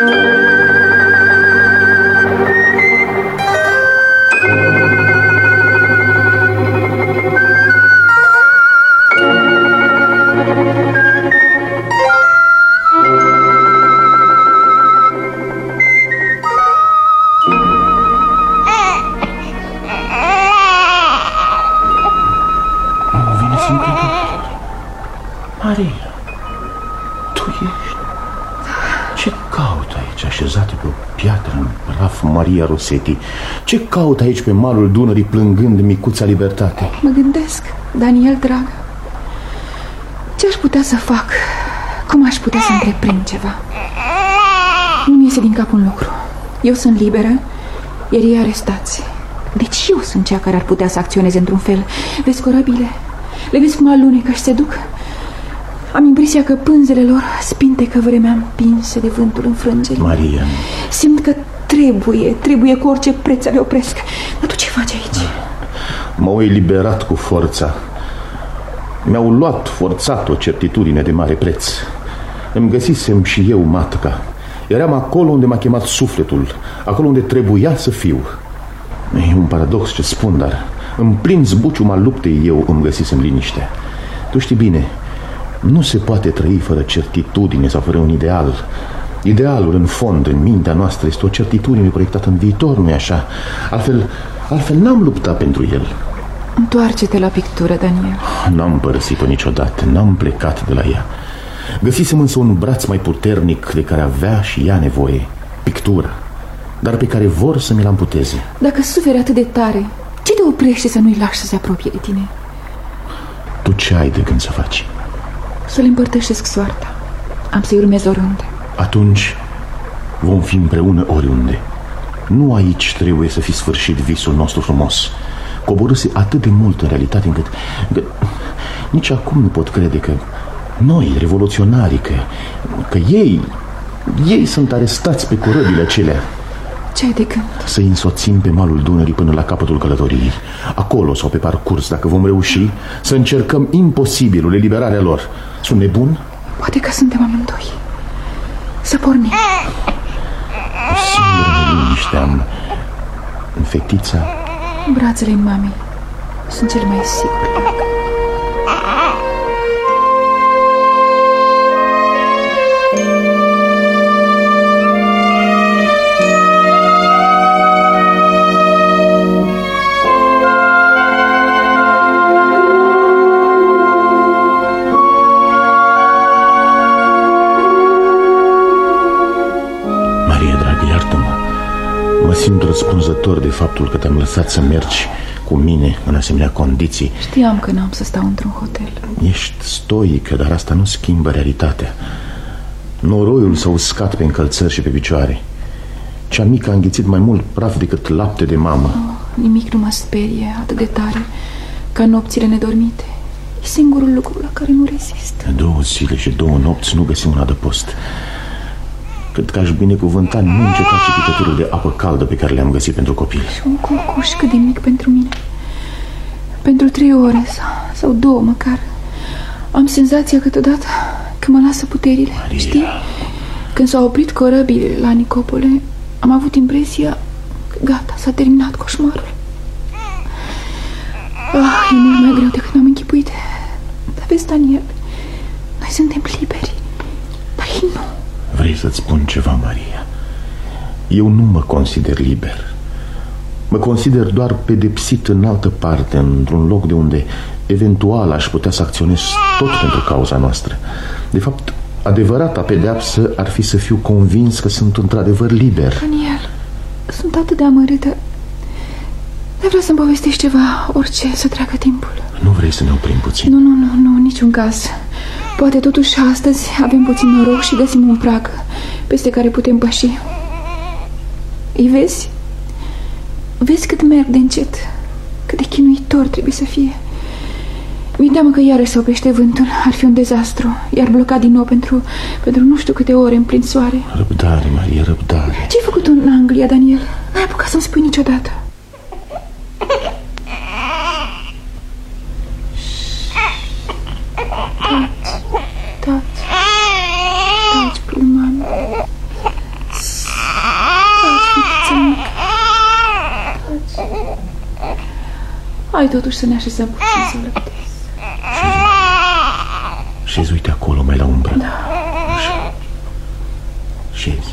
Speaker 6: Maria, tu ești? Ce caută aici așezată pe o piatră în praf, Maria Rosetti? Ce caută aici pe malul Dunării plângând micuța libertate?
Speaker 9: Mă gândesc, Daniel, dragă, ce aș putea să fac? Cum aș putea să întreprind ceva? Nu-mi iese din cap un lucru. Eu sunt liberă, iar ei arestați. Deci eu sunt cea care ar putea să acționeze într-un fel. Vezi corăbile? Le vezi cum alunecă și se duc? Am impresia că pânzele lor spintecă vremea împinse de vântul înfrângerii.
Speaker 6: Maria,
Speaker 9: simt că trebuie, trebuie cu orice preț să le opresc. Dar tu ce faci aici?
Speaker 6: M-au eliberat cu forța. Mi-au luat forțat o certitudine de mare preț. Îmi găsisem și eu matca. Eram acolo unde m-a chemat sufletul, acolo unde trebuia să fiu. E un paradox ce spun, dar în plin zbucium al luptei eu îmi găsisem liniște. Tu știi bine, nu se poate trăi fără certitudine sau fără un ideal. Idealul, în fond, în mintea noastră, este o certitudine proiectată în viitor, nu-i așa? Altfel, altfel n-am luptat pentru el.
Speaker 9: Întoarce-te la pictură, Daniel.
Speaker 6: N-am părăsit-o niciodată, n-am plecat de la ea. Găsisem însă un braț mai puternic de care avea și ea nevoie, pictura, dar pe care vor să mi-l amputeze.
Speaker 9: Dacă suferi atât de tare, ce te oprește să nu-i lași să se apropie de tine?
Speaker 6: Tu ce ai de gând să faci?
Speaker 9: Să-l împărtășesc soarta. Am să-i urmez oriunde.
Speaker 6: Atunci vom fi împreună oriunde. Nu aici trebuie să fi sfârșit visul nostru frumos. Coborâse atât de mult în realitate încât, încât nici acum nu pot crede că noi, revoluționarii, că, că ei, ei sunt arestați pe corăbile acelea.
Speaker 9: Ce ai de gând?
Speaker 6: Să-i însoțim pe malul Dunării până la capătul călătoriei. Acolo sau pe parcurs, dacă vom reuși, să încercăm imposibilul, eliberarea lor. Sunt nebun?
Speaker 9: Poate că suntem amândoi. Să pornim.
Speaker 6: O singură neliniște am. În fetița.
Speaker 9: Brațele mamei sunt cele mai sigure loc.
Speaker 6: Simt răspunzător de faptul că te-am lăsat să mergi cu mine în asemenea condiții.
Speaker 9: Știam că n-am să stau într-un hotel.
Speaker 6: Ești stoică, dar asta nu schimbă realitatea. Noroiul s-a uscat pe încălțări și pe picioare. Cea mică a înghițit mai mult praf decât lapte de mamă.
Speaker 9: Oh, nimic nu mă sperie atât de tare ca nopțile nedormite. E singurul lucru la care nu rezist.
Speaker 6: Două zile și două nopți nu găsim un adăpost. Cred că aș binecuvânta neîncetat și picăturul de apă caldă pe care le-am găsit pentru copil.
Speaker 9: Și un cocoș cât de mic pentru mine. Pentru trei ore sau, sau două măcar. Am senzația câteodată că mă lasă puterile. Maria. Știi? Când s-au oprit corăbile la Nicopole, am avut impresia că gata, s-a terminat coșmarul. Ah, e mult mai greu decât mi-am închipuit. Dar vezi, Daniel, noi suntem liberi. Dar ei nu.
Speaker 6: Vrei să-ți spun ceva, Maria? Eu nu mă consider liber. Mă consider doar pedepsit în altă parte, într-un loc de unde eventual aș putea să acționez tot pentru cauza noastră. De fapt, adevărata pedeapsă ar fi să fiu convins că sunt într-adevăr liber.
Speaker 9: Daniel, sunt atât de amărâtă. Dar vreau să-mi povestești ceva, orice, să treacă timpul.
Speaker 6: Nu vrei să ne oprim puțin?
Speaker 9: Nu, nu, nu, nu, niciun caz. Poate totuși astăzi avem puțin noroc și găsim un prag peste care putem păși. Îi vezi? Vezi cât merg de încet, cât de chinuitor trebuie să fie. Mi-e teamă că iarăși se oprește vântul. Ar fi un dezastru. Iar blocat din nou pentru, pentru nu știu câte ore în plin soare.
Speaker 6: Răbdare, Maria, răbdare.
Speaker 9: Ce-ai făcut în Anglia, Daniel? N-ai apucat să-mi spui niciodată. Taci, taci, plumani. Taci, fetiță mică. Taci. Hai totuși să ne așezăm puțin să lăptezi.
Speaker 6: Șezi, uite acolo, mai la umbră.
Speaker 9: Da.
Speaker 6: Așa. Șezi.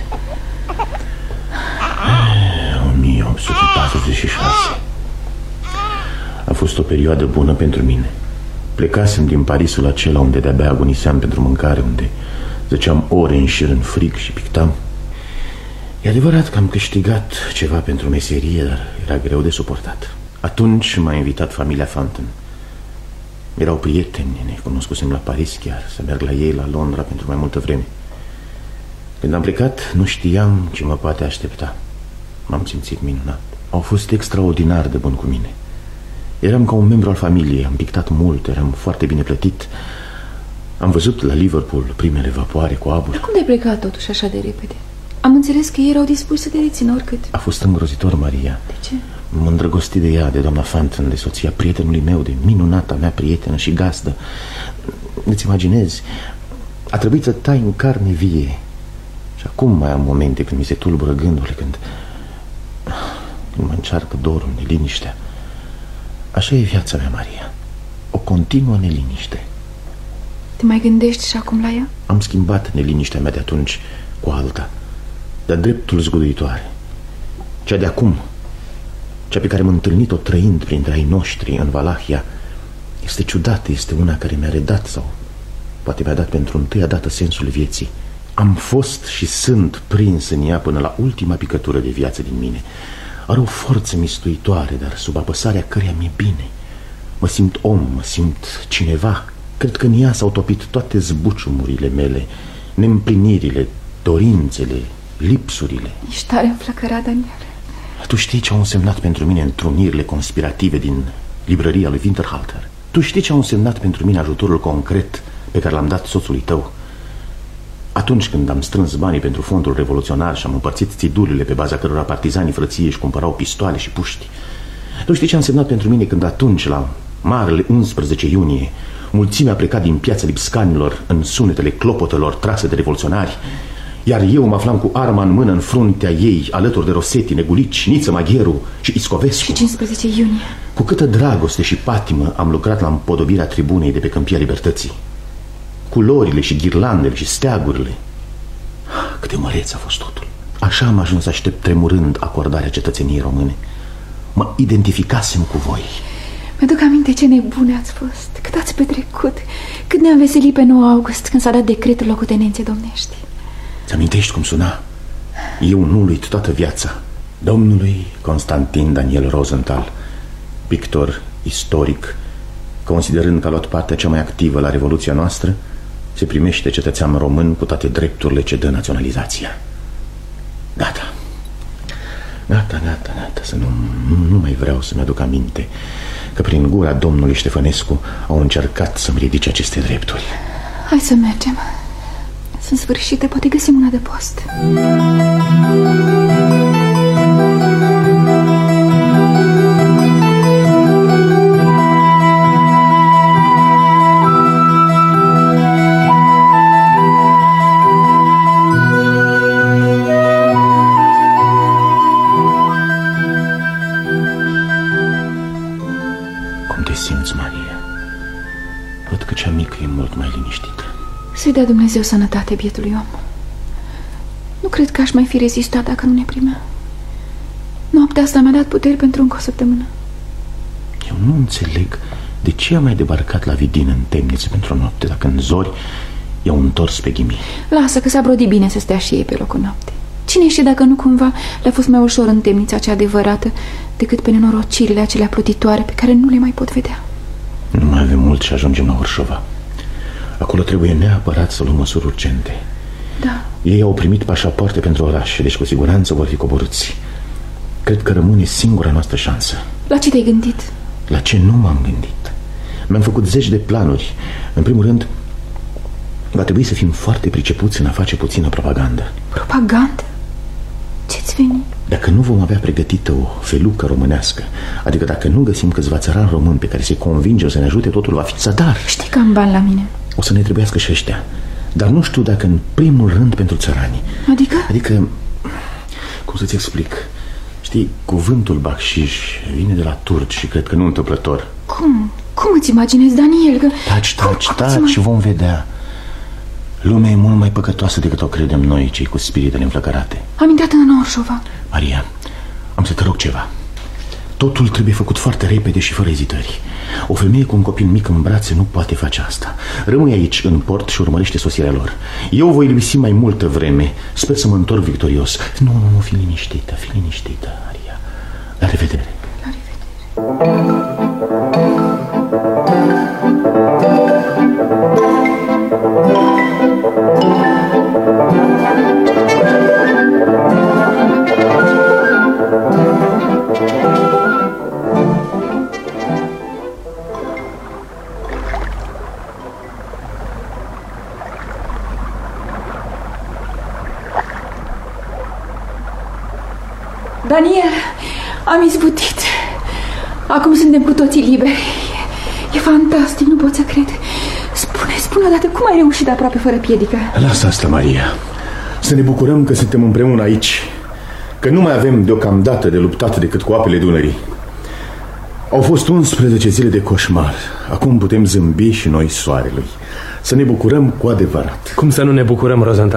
Speaker 6: o mie opt sute patruzeci și șase. A fost o perioadă bună pentru mine. Plecasem din Parisul acela unde de-abia agoniseam pentru mâncare, unde zăceam ore în șir în frig și pictam. E adevărat că am câștigat ceva pentru meserie, dar era greu de suportat. Atunci m-a invitat familia Fountain. Erau prieteni, ne cunoscusem la Paris chiar, să merg la ei la Londra pentru mai multă vreme. Când am plecat, nu știam ce mă poate aștepta. M-am simțit minunat. Au fost extraordinar de buni cu mine. Eram ca un membru al familiei, am pictat mult, eram foarte bine plătit. Am văzut la Liverpool primele vapoare cu abur.
Speaker 9: Dar cum de-ai plecat totuși așa de repede? Am înțeles că ei erau dispuși să te rețină oricât.
Speaker 6: A fost îngrozitor, Maria.
Speaker 9: De ce?
Speaker 6: M-am îndrăgostit de ea, de doamna Fountain, de soția prietenului meu, de minunata mea prietenă și gazdă. Îți imaginezi, a trebuit să tai în carne vie. Și acum mai am momente când mi se tulbură gândurile, când, când mă încearcă dorul, neliniștea. Așa e viața mea, Maria. O continuă neliniște.
Speaker 9: Te mai gândești și acum la ea?
Speaker 6: Am schimbat neliniștea mea de atunci cu alta, de-a dreptul zguduitoare. Cea de acum, cea pe care am întâlnit-o trăind printre ai noștri în Valahia, este ciudată, este una care mi-a redat, sau poate mi-a dat pentru întâia dată sensul vieții. Am fost și sunt prins în ea până la ultima picătură de viață din mine. Are o forță mistuitoare, dar sub apăsarea căreia mi-e bine. Mă simt om, mă simt cineva. Cred că în ea s-au topit toate zbuciumurile mele, neîmplinirile, dorințele, lipsurile.
Speaker 9: Ești tare înflăcărat, Daniel.
Speaker 6: Tu știi ce au însemnat pentru mine întrunirile conspirative din librăria lui Winterhalter? Tu știi ce au însemnat pentru mine ajutorul concret pe care l-am dat soțului tău? Atunci când am strâns banii pentru fondul revoluționar și am împărțit țidurile pe baza cărora partizanii frăției își cumpărau pistoale și puști. Tu știi ce a însemnat pentru mine când atunci, la marele unsprezece iunie, mulțimea a plecat din piața Lipscanilor în sunetele clopotelor trase de revoluționari, iar eu mă aflam cu arma în mână în fruntea ei, alături de Rosetti, Negulici, Niță Magheru și Iscovescu.
Speaker 9: Și cincisprezece iunie.
Speaker 6: Cu câtă dragoste și patimă am lucrat la împodobirea tribunei de pe Câmpia Libertății. Culorile și ghirlandele și steagurile. Cât de măreț a fost totul. Așa am ajuns să aștept tremurând acordarea cetățeniei române. Mă identificasem cu voi.
Speaker 9: Mi-aduc aminte ce nebune ați fost, cât ați petrecut, cât ne-am veselit pe nouă august când s-a dat decretul locotenenței domnești.
Speaker 6: Ți-amintești cum suna? Eu nu uit toată viața. Domnului Constantin Daniel Rosenthal, pictor istoric, considerând că a luat partea cea mai activă la Revoluția noastră, se primește cetățean român cu toate drepturile ce dă naționalizația. Gata. Gata, gata, gata, să nu, nu, nu mai vreau să-mi aduc aminte că prin gura domnului Ștefănescu au încercat să-mi ridice aceste drepturi.
Speaker 9: Hai să mergem. Sunt sfârșite, poate găsim una de post. Să-i dea Dumnezeu sănătate bietului om. Nu cred că aș mai fi rezistat dacă nu ne primea. Noaptea asta mi-a dat puteri pentru încă o săptămână.
Speaker 6: Eu nu înțeleg de ce a mai debarcat la Vidin în temniță pentru o noapte, dacă în zori i-au întors pe ghimii.
Speaker 9: Lasă că s-a brodit bine să stea și ei pe locul noapte. Cine știe dacă nu cumva le-a fost mai ușor în temnița cea adevărată decât pe nenorocirile acelea plutitoare pe care nu le mai pot vedea.
Speaker 6: Nu mai avem mult și ajungem la Orșova. Acolo trebuie neapărat să luăm măsuri urgente.
Speaker 9: Da.
Speaker 6: Ei au primit pașapoarte pentru oraș, deci cu siguranță vor fi coborâți. Cred că rămâne singura noastră șansă.
Speaker 9: La ce te-ai gândit?
Speaker 6: La ce nu m-am gândit? Mi-am făcut zeci de planuri. În primul rând, va trebui să fim foarte pricepuți în a face puțină propagandă.
Speaker 9: Propagandă? Ce-ți veni?
Speaker 6: Dacă nu vom avea pregătită o felucă românească, adică dacă nu găsim câțiva țărani români pe care să-i convingem să ne ajute, totul va fi țădar.
Speaker 9: Știi că am bani la mine.
Speaker 6: O să ne trebuiască și ăștia. Dar nu știu dacă în primul rând pentru țărani.
Speaker 9: Adică?
Speaker 6: Adică, cum să-ți explic? Știi, cuvântul bacșiș vine de la turci și cred că nu întâmplător.
Speaker 9: Cum? Cum îți imaginezi, Daniel? Că...
Speaker 6: Taci, taci, cum, taci și vom vedea. Lumea e mult mai păcătoasă decât o credem noi, cei cu spiritele înflăcărate.
Speaker 9: Am intrat în Orșova.
Speaker 6: Maria, am să te rog ceva. Totul trebuie făcut foarte repede și fără ezitări. O femeie cu un copil mic în brațe nu poate face asta. Rămâi aici în port și urmărește sosirea lor. Eu voi lipsi mai multă vreme. Sper să mă întorc victorios. Nu, nu, nu, fi liniștită, fi liniștită, Maria. La revedere.
Speaker 9: La revedere. Daniel, am izbutit. Acum suntem cu toții liberi. E fantastic, nu pot să cred. Spune, spune odată, cum ai reușit aproape fără piedică?
Speaker 6: Lasă asta, Maria. Să ne bucurăm că suntem împreună aici, că nu mai avem deocamdată de luptat decât cu apele Dunării. Au fost unsprezece zile de coșmar. Acum putem zâmbi și noi soarelui. Să ne bucurăm cu adevărat.
Speaker 5: Cum să nu ne bucurăm, Rosenthal?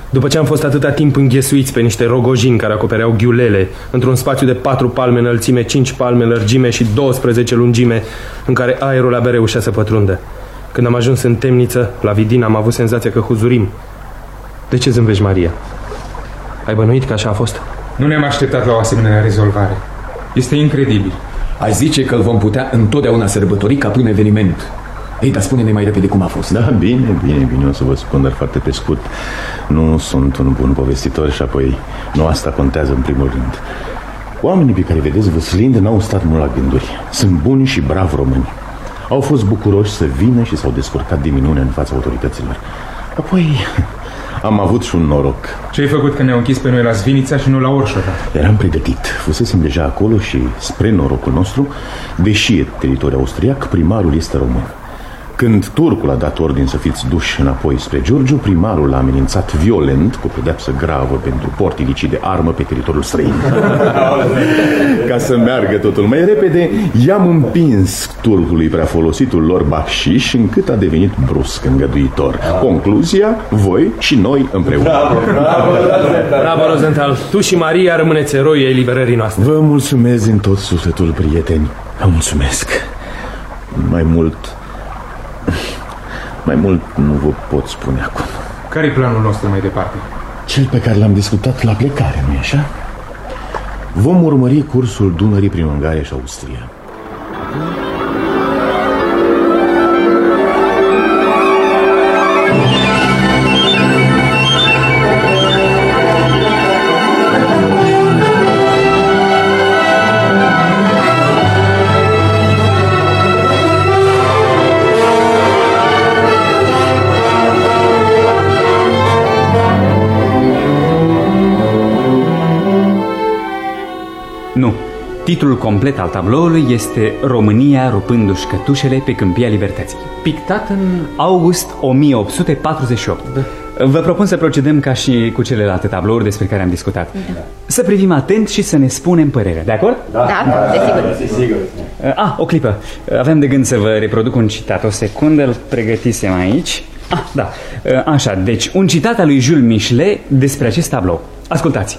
Speaker 5: După ce am fost atâta timp înghesuiți pe niște rogojini care acopereau ghiulele, într-un spațiu de patru palme înălțime, cinci palme lărgime și douăsprezece lungime, în care aerul abia reușea să pătrundă. Când am ajuns în temniță, la Vidin, am avut senzația că huzurim. De ce zâmbești, Maria? Ai bănuit că așa a fost?
Speaker 10: Nu ne-am așteptat la o asemenea rezolvare. Este incredibil.
Speaker 11: Aș zice că îl vom putea întotdeauna sărbători ca prin eveniment. Ei, dar spune-ne mai repede cum a fost.
Speaker 6: Da, bine, bine, bine, o să vă spun, dar foarte pe scurt. Nu sunt un bun povestitor și apoi nu asta contează în primul rând. Oamenii pe care vedeți văslind n-au stat mult la gânduri. Sunt buni și bravi români. Au fost bucuroși să vină și s-au descurcat de minune în fața autorităților. Apoi am avut și un noroc.
Speaker 10: Ce-ai făcut că ne-au închis pe noi la Zvinița și nu la Orșova?
Speaker 6: Eram pregătit. Fusesem deja acolo și, spre norocul nostru, deși e teritoriu austriac, primarul este român. Când turcul a dat ordin să fiți duși înapoi spre Giurgiu, primarul a amenințat violent cu pedeapsă gravă pentru port ilicit de armă pe teritoriul străin. Ca să meargă totul mai repede, i-am împins turcului prea folositul lor bacșiș, încât a devenit brusc îngăduitor. Concluzia, voi și noi împreună.
Speaker 5: Bravo, bravo, bravo, Rosenthal. Tu și Maria rămâneți eroi ai liberării noastre.
Speaker 6: Vă mulțumesc din tot sufletul, prieteni. Vă mulțumesc. Mai mult... Mai mult nu vă pot spune acum.
Speaker 10: Care-i planul nostru mai departe?
Speaker 6: Cel pe care l-am discutat la plecare, nu-i așa? Vom urmări cursul Dunării prin Ungaria și Austria.
Speaker 2: Nu. Titlul complet al tabloului este România rupându-și cătușele pe Câmpia Libertății.
Speaker 7: Pictat în
Speaker 2: august o mie opt sute patruzeci și opt. Da. Vă propun să procedăm ca și cu celelalte tablouri despre care am discutat. Da. Să privim atent și să ne spunem părerea. De acord?
Speaker 3: Da, da, desigur.
Speaker 2: Desigur. Ah, o clipă. Avem de gând să vă reproduc un citat. O secundă, îl pregătisem aici. Ah, da. Așa, deci un citat al lui Jules Michelet despre acest tablou. Ascultați.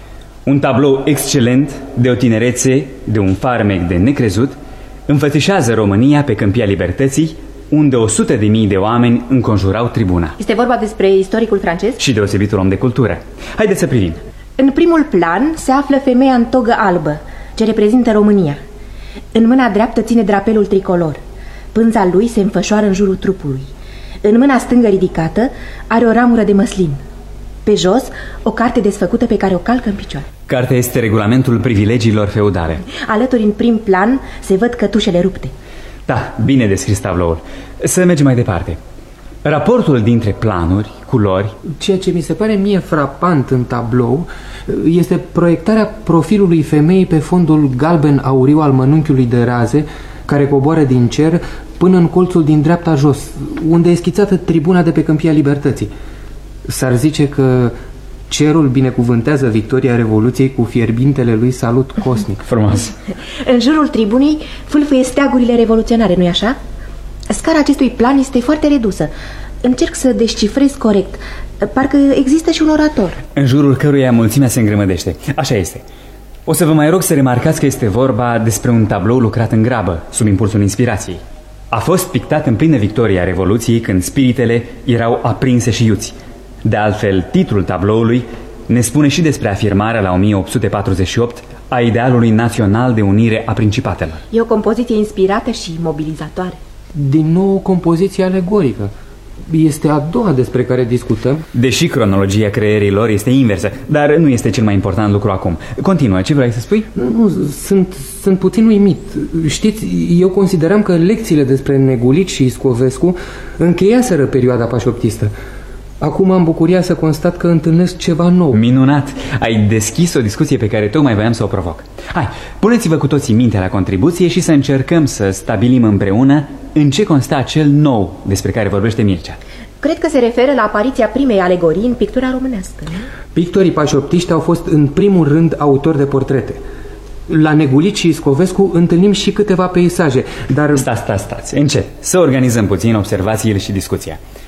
Speaker 2: Un tablou excelent, de o tinerețe, de un farmec de necrezut, înfățișează România pe Câmpia Libertății, unde o sută de mii de oameni înconjurau tribuna.
Speaker 3: Este vorba despre istoricul francez?
Speaker 2: Și deosebitul om de cultură. Haideți să privim.
Speaker 3: În primul plan se află femeia în togă albă, ce reprezintă România. În mâna dreaptă ține drapelul tricolor. Pânza lui se înfășoară în jurul trupului. În mâna stângă ridicată are o ramură de măslin. Pe jos, o carte desfăcută pe care o calcă în picioare.
Speaker 2: Cartea este regulamentul privilegiilor feudale.
Speaker 3: Alături, în prim plan, se văd cătușele rupte.
Speaker 2: Da, bine descris tabloul. Să mergem mai departe. Raportul dintre planuri, culori...
Speaker 7: Ceea ce mi se pare mie frapant în tablou este proiectarea profilului femeii pe fondul galben-auriu al mănunchiului de raze, care coboară din cer până în colțul din dreapta jos, unde e schițată tribuna de pe Câmpia Libertății. S-ar zice că cerul binecuvântează victoria Revoluției cu fierbintele lui salut cosmic.
Speaker 2: Frumos.
Speaker 3: În jurul tribunei fâlfâie steagurile revoluționare, nu-i așa? Scara acestui plan este foarte redusă. Încerc să descifrez corect. Parcă există și un orator,
Speaker 2: în jurul căruia mulțimea se îngrămădește. Așa este. O să vă mai rog să remarcați că este vorba despre un tablou lucrat în grabă, sub impulsul inspirației. A fost pictat în plină victorie a Revoluției, când spiritele erau aprinse și iuți. De altfel, titlul tabloului ne spune și despre afirmarea la o mie opt sute patruzeci și opt a idealului național de unire a principatelor.
Speaker 3: E o compoziție inspirată și mobilizatoare.
Speaker 7: Din nou o compoziție alegorică. Este a doua despre care discutăm.
Speaker 2: Deși cronologia creierii lor este inversă, dar nu este cel mai important lucru acum. Continuă, ce vrei să spui?
Speaker 7: Nu, sunt, sunt puțin uimit. Știți, eu consideram că lecțiile despre Negulici și Iscovescu încheiaseră perioada pașoptistă. Acum am bucuria să constat că întâlnesc ceva nou.
Speaker 2: Minunat! Ai deschis o discuție pe care tocmai voiam să o provoc. Hai, puneți-vă cu toții mintea la contribuție și să încercăm să stabilim împreună în ce constă acel nou despre care vorbește Mircea.
Speaker 3: Cred că se referă la apariția primei alegorii în pictura românească, nu?
Speaker 7: Pictorii pașoptiști au fost în primul rând autori de portrete. La Negulici și Iscovescu întâlnim și câteva peisaje, dar...
Speaker 2: Stați, stați, stați, încet. Să organizăm puțin observațiile și discuția.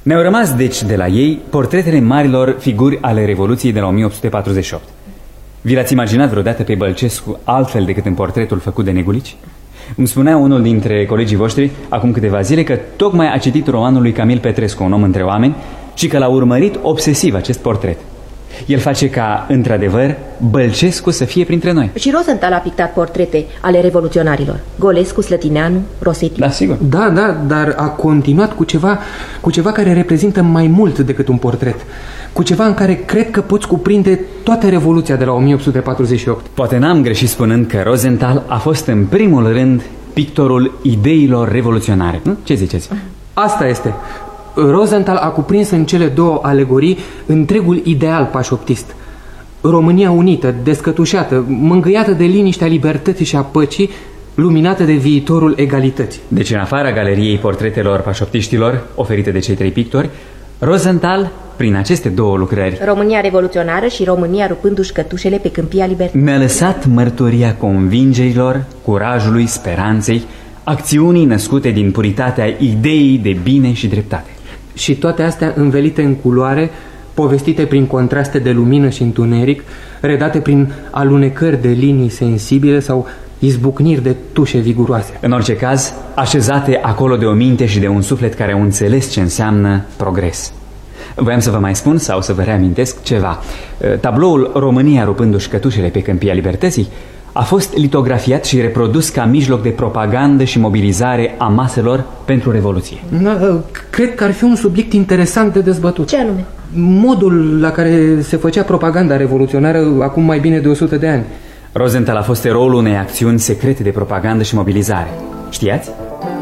Speaker 2: Ne-au rămas, deci, de la ei portretele marilor figuri ale Revoluției de la o mie opt sute patruzeci și opt. Vi l-ați imaginat vreodată pe Bălcescu altfel decât în portretul făcut de Negulici? Îmi spunea unul dintre colegii voștri acum câteva zile că tocmai a citit romanul lui Camil Petrescu, Un om între oameni, și că l-a urmărit obsesiv acest portret. El face ca, într-adevăr, Bălcescu să fie printre noi.
Speaker 3: Și Rosenthal a pictat portrete ale revoluționarilor. Golescu, Slătineanu, Rosetti.
Speaker 2: Da, sigur.
Speaker 7: Da, da, dar a continuat cu ceva, cu ceva care reprezintă mai mult decât un portret. Cu ceva în care cred că poți cuprinde toată Revoluția de la o mie opt sute patruzeci și opt.
Speaker 2: Poate n-am greșit spunând că Rosenthal a fost în primul rând pictorul ideilor revoluționare. Ce ziceți?
Speaker 7: Asta este. Rosenthal a cuprins în cele două alegorii întregul ideal pașoptist. România unită, descătușată, mângâiată de liniștea libertății și a păcii, luminată de viitorul egalității.
Speaker 2: Deci, în afara galeriei portretelor pașoptiștilor oferite de cei trei pictori, Rosenthal, prin aceste două lucrări,
Speaker 3: România revoluționară și România rupându-și cătușele pe câmpia libertății,
Speaker 2: mi-a lăsat mărturia convingerilor, curajului, speranței, acțiunii născute din puritatea ideii de bine și dreptate.
Speaker 7: Și toate astea învelite în culoare, povestite prin contraste de lumină și întuneric, redate prin alunecări de linii sensibile sau izbucniri de tușe viguroase.
Speaker 2: În orice caz, așezate acolo de o minte și de un suflet care au înțeles ce înseamnă progres. Voiam să vă mai spun sau să vă reamintesc ceva. Tabloul România rupându-și cătușele pe câmpia libertății a fost litografiat și reprodus ca mijloc de propagandă și mobilizare a maselor pentru Revoluție.
Speaker 7: Cred că ar fi un subiect interesant de dezbătut.
Speaker 3: Ce anume?
Speaker 7: Modul la care se făcea propaganda revoluționară acum mai bine de o sută de ani.
Speaker 2: Rosenthal a fost eroul unei acțiuni secrete de propagandă și mobilizare. Știați?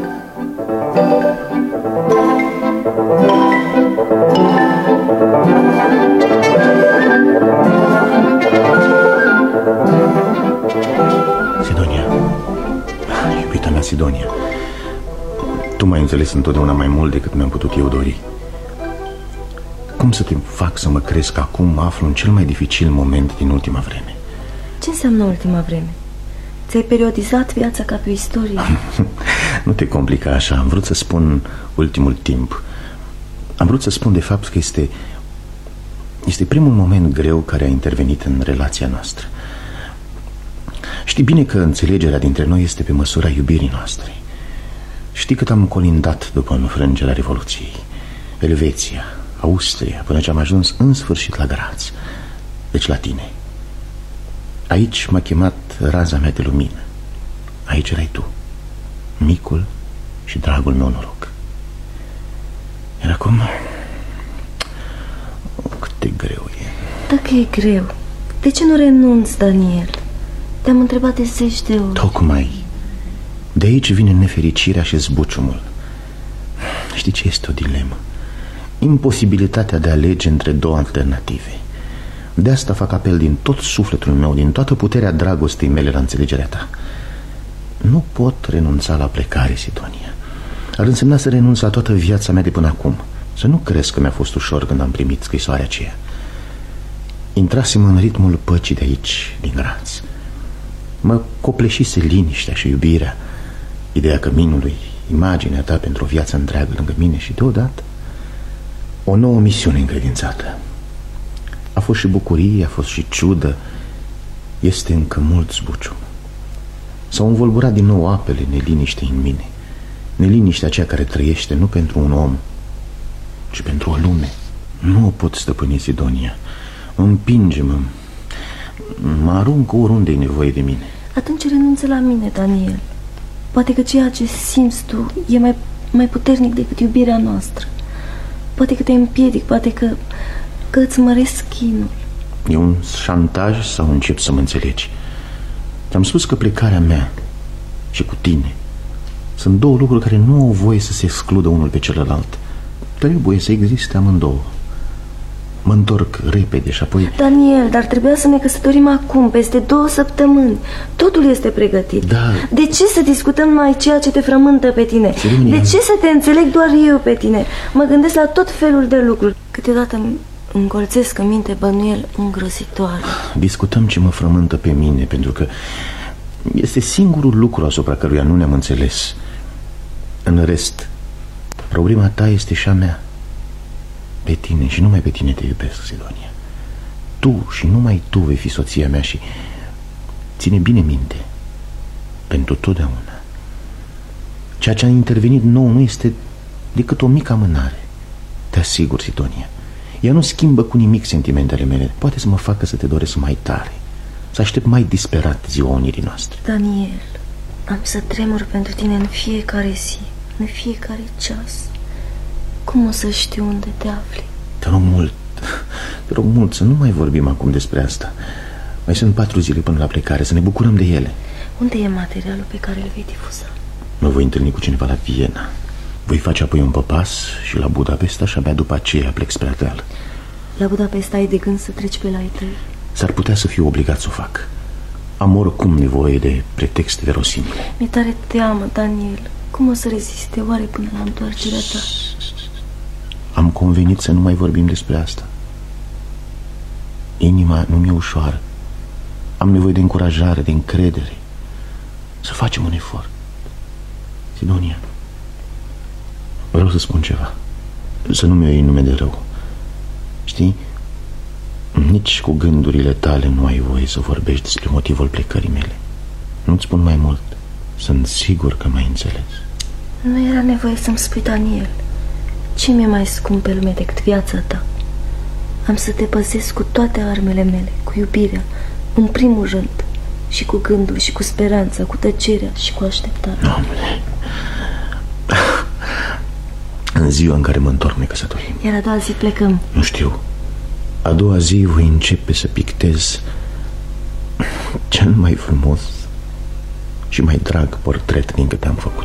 Speaker 6: Sidonia, iubita mea Sidonia, tu m-ai înțeles întotdeauna mai mult decât mi-am putut eu dori. Cum să te fac să mă crezi că acum mă aflu în cel mai dificil moment din ultima vreme?
Speaker 13: Ce înseamnă ultima vreme? Ți-ai periodizat viața ca pe o istorie.
Speaker 6: Nu te complica așa. Am vrut să spun ultimul timp. Am vrut să spun de fapt că este Este primul moment greu care a intervenit în relația noastră. Știi bine că înțelegerea dintre noi este pe măsura iubirii noastre. Știi cât am colindat după înfrângerea Revoluției. Elveția, Austria, până ce am ajuns în sfârșit la Graz. Deci la tine. Aici m-a chemat raza mea de lumină. Aici erai tu, micul și dragul meu noroc. Iar acum, oh, cât de greu e.
Speaker 13: Dacă e greu, de ce nu renunți, Daniel? Te-am întrebat de zeci de ori.
Speaker 6: Tocmai. De aici vine nefericirea și zbuciumul. Știi ce este o dilemă? Imposibilitatea de a alege între două alternative. De asta fac apel din tot sufletul meu, din toată puterea dragostei mele la înțelegerea ta. Nu pot renunța la plecare, Sidonia. Ar însemna să renunț la toată viața mea de până acum. Să nu crezi că mi-a fost ușor când am primit scrisoarea aceea. Intrasem în ritmul păcii de aici, din Graz. Mă copleșise liniștea și iubirea, ideea căminului, imaginea ta pentru o viață întreagă lângă mine și deodată o nouă misiune încredințată. A fost și bucurie, a fost și ciudă. Este încă mult zbucium. S-au învolburat din nou apele neliniștei în mine. Neliniștea aceea care trăiește nu pentru un om, ci pentru o lume. Nu o pot stăpâni, Sidonia. Mă împinge, mă, mă aruncă oriunde e nevoie de mine.
Speaker 13: Atunci renunță la mine, Daniel. Poate că ceea ce simți tu e mai, mai puternic decât iubirea noastră. Poate că te împiedic, poate că, că îți măresc chinul.
Speaker 6: E un șantaj sau încep să mă înțelegi? Ți-am spus că plecarea mea și cu tine sunt două lucruri care nu au voie să se excludă unul pe celălalt. Trebuie să existe amândouă. Mă întorc repede și apoi...
Speaker 13: Daniel, dar trebuia să ne căsătorim acum, peste două săptămâni. Totul este pregătit.
Speaker 6: Da.
Speaker 13: De ce să discutăm mai ceea ce te frământă pe tine?
Speaker 6: Sidonia.
Speaker 13: De ce să te înțeleg doar eu pe tine? Mă gândesc la tot felul de lucruri. Câteodată îmi încolțesc în minte bănuieli îngrozitoare.
Speaker 6: Discutăm ce mă frământă pe mine, pentru că este singurul lucru asupra căruia nu ne-am înțeles. În rest, problema ta este și a mea. Pe tine și numai pe tine te iubesc, Sidonia. Tu și numai tu vei fi soția mea și ține bine minte, pentru totdeauna. Ceea ce a intervenit nou nu este decât o mică amânare. Te asigur, Sidonia, ea nu schimbă cu nimic sentimentele mele. Poate să mă facă să te doresc mai tare, să aștept mai disperat ziua unirii noastre.
Speaker 13: Daniel, am să tremur pentru tine în fiecare zi, în fiecare ceas. Cum o să știu unde te afli?
Speaker 6: Te rog mult, te rog mult să nu mai vorbim acum despre asta. Mai sunt patru zile până la plecare, să ne bucurăm de ele.
Speaker 13: Unde e materialul pe care îl vei difuza?
Speaker 6: Mă voi întâlni cu cineva la Viena. Voi face apoi un păpas și la Budapesta și abia după aceea plec spre Ardeal.
Speaker 13: La Budapesta ai de gând să treci pe la ei tăi?
Speaker 6: S-ar putea să fiu obligat să o fac. Am oricum nevoie de pretexte verosimile.
Speaker 13: Mi-e tare teamă, Daniel. Cum o să reziste oare până la întoarcerea ta?
Speaker 6: Am convenit să nu mai vorbim despre asta. Inima nu mi-e ușoară. Am nevoie de încurajare, de încredere. Să facem un efort. Sidonia, vreau să spun ceva. Să nu mi-o iei nume de rău. Știi, nici cu gândurile tale nu ai voie să vorbești despre motivul plecării mele. Nu-ți spun mai mult. Sunt sigur că m-ai înțeles.
Speaker 13: Nu era nevoie să-mi spui, Daniel. Ce mi-e mai scump pe lume decât viața ta? Am să te păzesc cu toate armele mele, cu iubirea, în primul rând, și cu gândul, și cu speranța, cu tăcerea și cu așteptarea.
Speaker 6: Doamne, în ziua în care mă întorc ne căsătorim.
Speaker 13: Iar a doua zi plecăm.
Speaker 6: Nu știu. A doua zi voi începe să pictez cel mai frumos și mai drag portret din câte am făcut.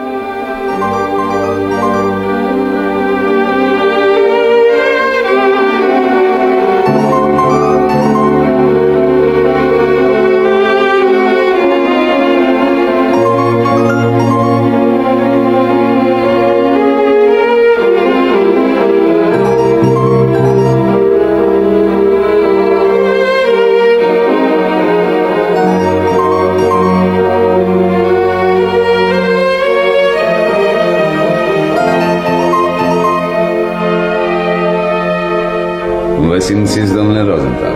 Speaker 14: Simțiți, domnule Rosenthal?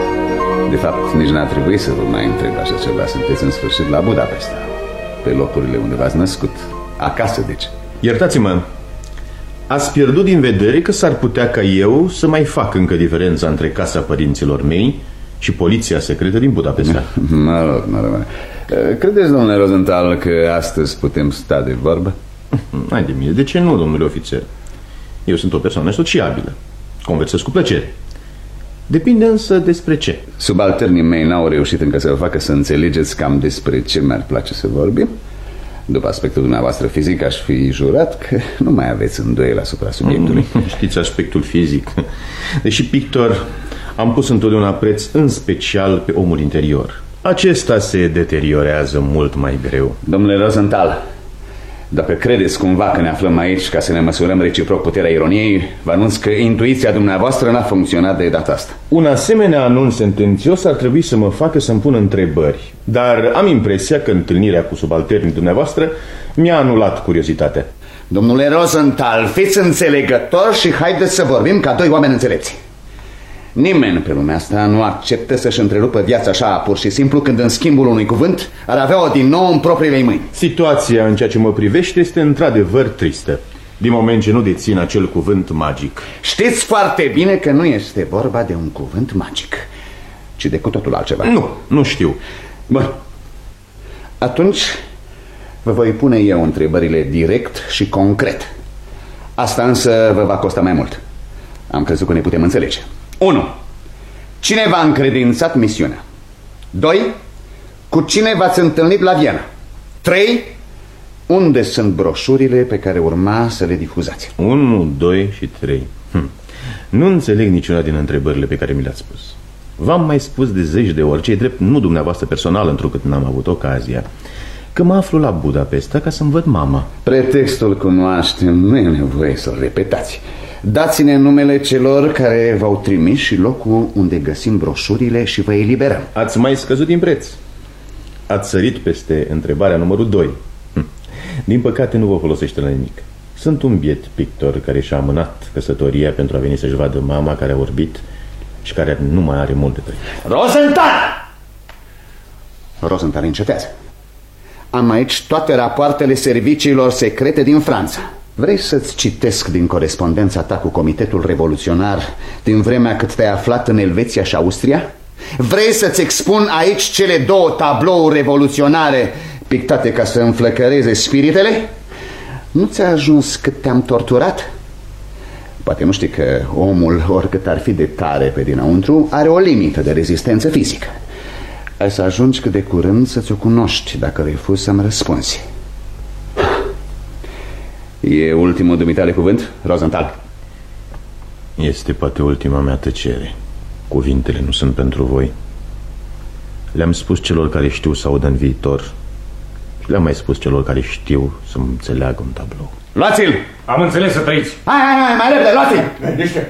Speaker 14: De fapt, nici n-a trebuit să vă mai întreb așa ceva. Sunteți în sfârșit la Budapesta, pe locurile unde v-ați născut. Acasă, deci.
Speaker 6: Iertați-mă, ați pierdut din vedere că s-ar putea ca eu să mai fac încă diferența între casa părinților mei și poliția secretă din Budapesta.
Speaker 14: Mă rog, mă rog. Credeți, domnule Rosenthal, că astăzi putem sta de vorbă?
Speaker 6: Hai de mine, de ce nu, domnule ofițer? Eu sunt o persoană sociabilă. Conversez cu plăcere. Depinde însă despre ce.
Speaker 14: Subalternii mei n-au reușit încă să vă facă să înțelegeți cam despre ce mi-ar place să vorbim. După aspectul dumneavoastră fizic, aș fi jurat că nu mai aveți îndoieli asupra subiectului.
Speaker 6: Mm, știți aspectul fizic. Deși pictor, am pus întotdeauna preț în special pe omul interior. Acesta se deteriorează mult mai greu.
Speaker 14: Domnule Rosenthal, dacă credeți cumva că ne aflăm aici ca să ne măsurăm reciproc puterea ironiei, vă anunț că intuiția dumneavoastră n-a funcționat de data asta.
Speaker 6: Un asemenea anunț sentențios ar trebui să mă facă să-mi pun întrebări. Dar am impresia că întâlnirea cu subalternii dumneavoastră mi-a anulat curiozitatea.
Speaker 14: Domnule Rosenthal, fiți înțelegător și haideți să vorbim ca doi oameni înțelepți. Nimeni pe lumea asta nu acceptă să-și întrerupă viața așa pur și simplu când în schimbul unui cuvânt ar avea-o din nou în propriile mâini.
Speaker 6: Situația în ceea ce mă privește este într-adevăr tristă, din moment ce nu dețin acel cuvânt magic.
Speaker 14: Știți foarte bine că nu este vorba de un cuvânt magic, ci de cu totul altceva.
Speaker 6: Nu, nu știu.
Speaker 14: Bun. Atunci vă voi pune eu întrebările direct și concret. Asta însă vă va costa mai mult. Am crezut că ne putem înțelege. unu. Cine v-a încredințat misiunea? doi. Cu cine v-ați întâlnit la Viena? trei. Unde sunt broșurile pe care urma să le difuzați?
Speaker 6: unu, doi și trei. hm. Nu înțeleg niciuna din întrebările pe care mi le-ați spus. V-am mai spus de zeci de ori, ce-i drept, nu dumneavoastră personal, întrucât n-am avut ocazia, că mă aflu la Budapesta ca să-mi văd mama.
Speaker 14: Pretextul cunoaștem, nu e nevoie să-l repetați. Dați-ne numele celor care v-au trimis și locul unde găsim broșurile și vă eliberăm.
Speaker 6: Ați mai scăzut din preț. Ați sărit peste întrebarea numărul doi. Din păcate nu vă folosește la nimic. Sunt un biet pictor care și-a amânat căsătoria pentru a veni să-și vadă mama care a orbit și care nu mai are mult de trăit.
Speaker 14: Rosenthal! Rosenthal, încetează. Am aici toate rapoartele serviciilor secrete din Franța. Vrei să-ți citesc din corespondența ta cu Comitetul Revoluționar din vremea cât te-ai aflat în Elveția și Austria? Vrei să-ți expun aici cele două tablouri revoluționare pictate ca să înflăcăreze spiritele? Nu ți-a ajuns cât te-am torturat? Poate nu știi că omul, oricât ar fi de tare pe dinăuntru, are o limită de rezistență fizică. Ai să ajungi cât de curând să ți-o cunoști dacă refuzi să-mi răspunzi. E ultimul dumitale cuvânt, Rosenthal?
Speaker 6: Este poate ultima mea tăcere. Cuvintele nu sunt pentru voi. Le-am spus celor care știu să audă în viitor și le-am mai spus celor care știu să-mi înțeleagă un tablou.
Speaker 14: Luați-l!
Speaker 12: Am înțeles, să trăiți.
Speaker 14: Hai, hai, hai, mai repede, luați-l! Niște.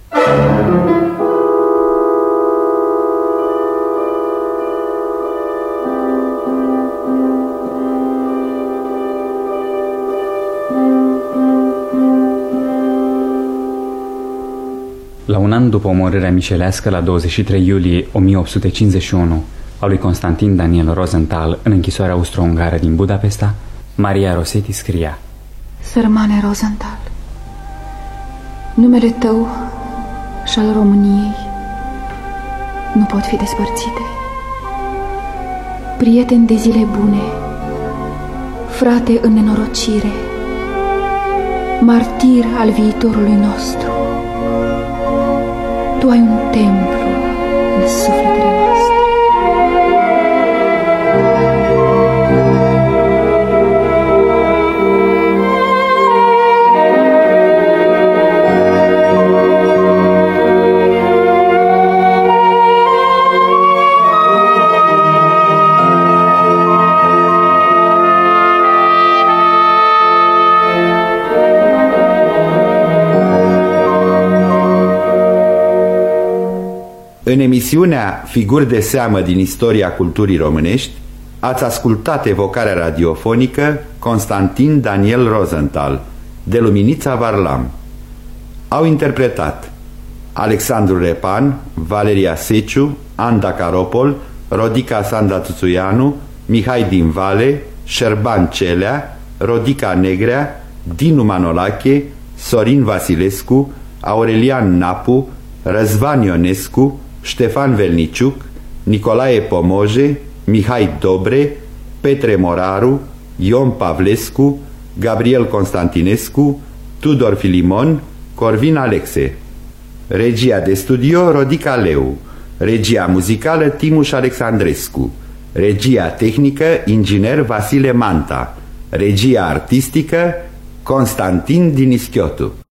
Speaker 2: La un an după omorârea mișelească, la douăzeci și trei iulie o mie opt sute cincizeci și unu, a lui Constantin Daniel Rosenthal în închisoarea austro-ungară din Budapesta, Maria Rossetti scria:
Speaker 9: Sărmane Rosenthal, numele tău și al României nu pot fi despărțite. Prieten de zile bune, frate în nenorocire, martir al viitorului nostru, tu ai un templu în sufletele noastre.
Speaker 15: În emisiunea Figuri de seamă din istoria culturii românești ați ascultat evocarea radiofonică Constantin Daniel Rosenthal de Luminița Varlam. Au interpretat Alexandru Repan, Valeria Seciu, Anda Caropol, Rodica Sanda Tuțuianu, Mihai din Vale, Șerban Celea, Rodica Negrea, Dinu Manolache, Sorin Vasilescu, Aurelian Napu, Răzvan Ionescu, Ștefan Velniciuc, Nicolae Pomoje, Mihai Dobre, Petre Moraru, Ion Pavlescu, Gabriel Constantinescu, Tudor Filimon, Corvin Alexe. Regia de studio Rodica Leu. Regia muzicală Timuș Alexandrescu. Regia tehnică inginer Vasile Manta. Regia artistică Constantin Dinischiotu.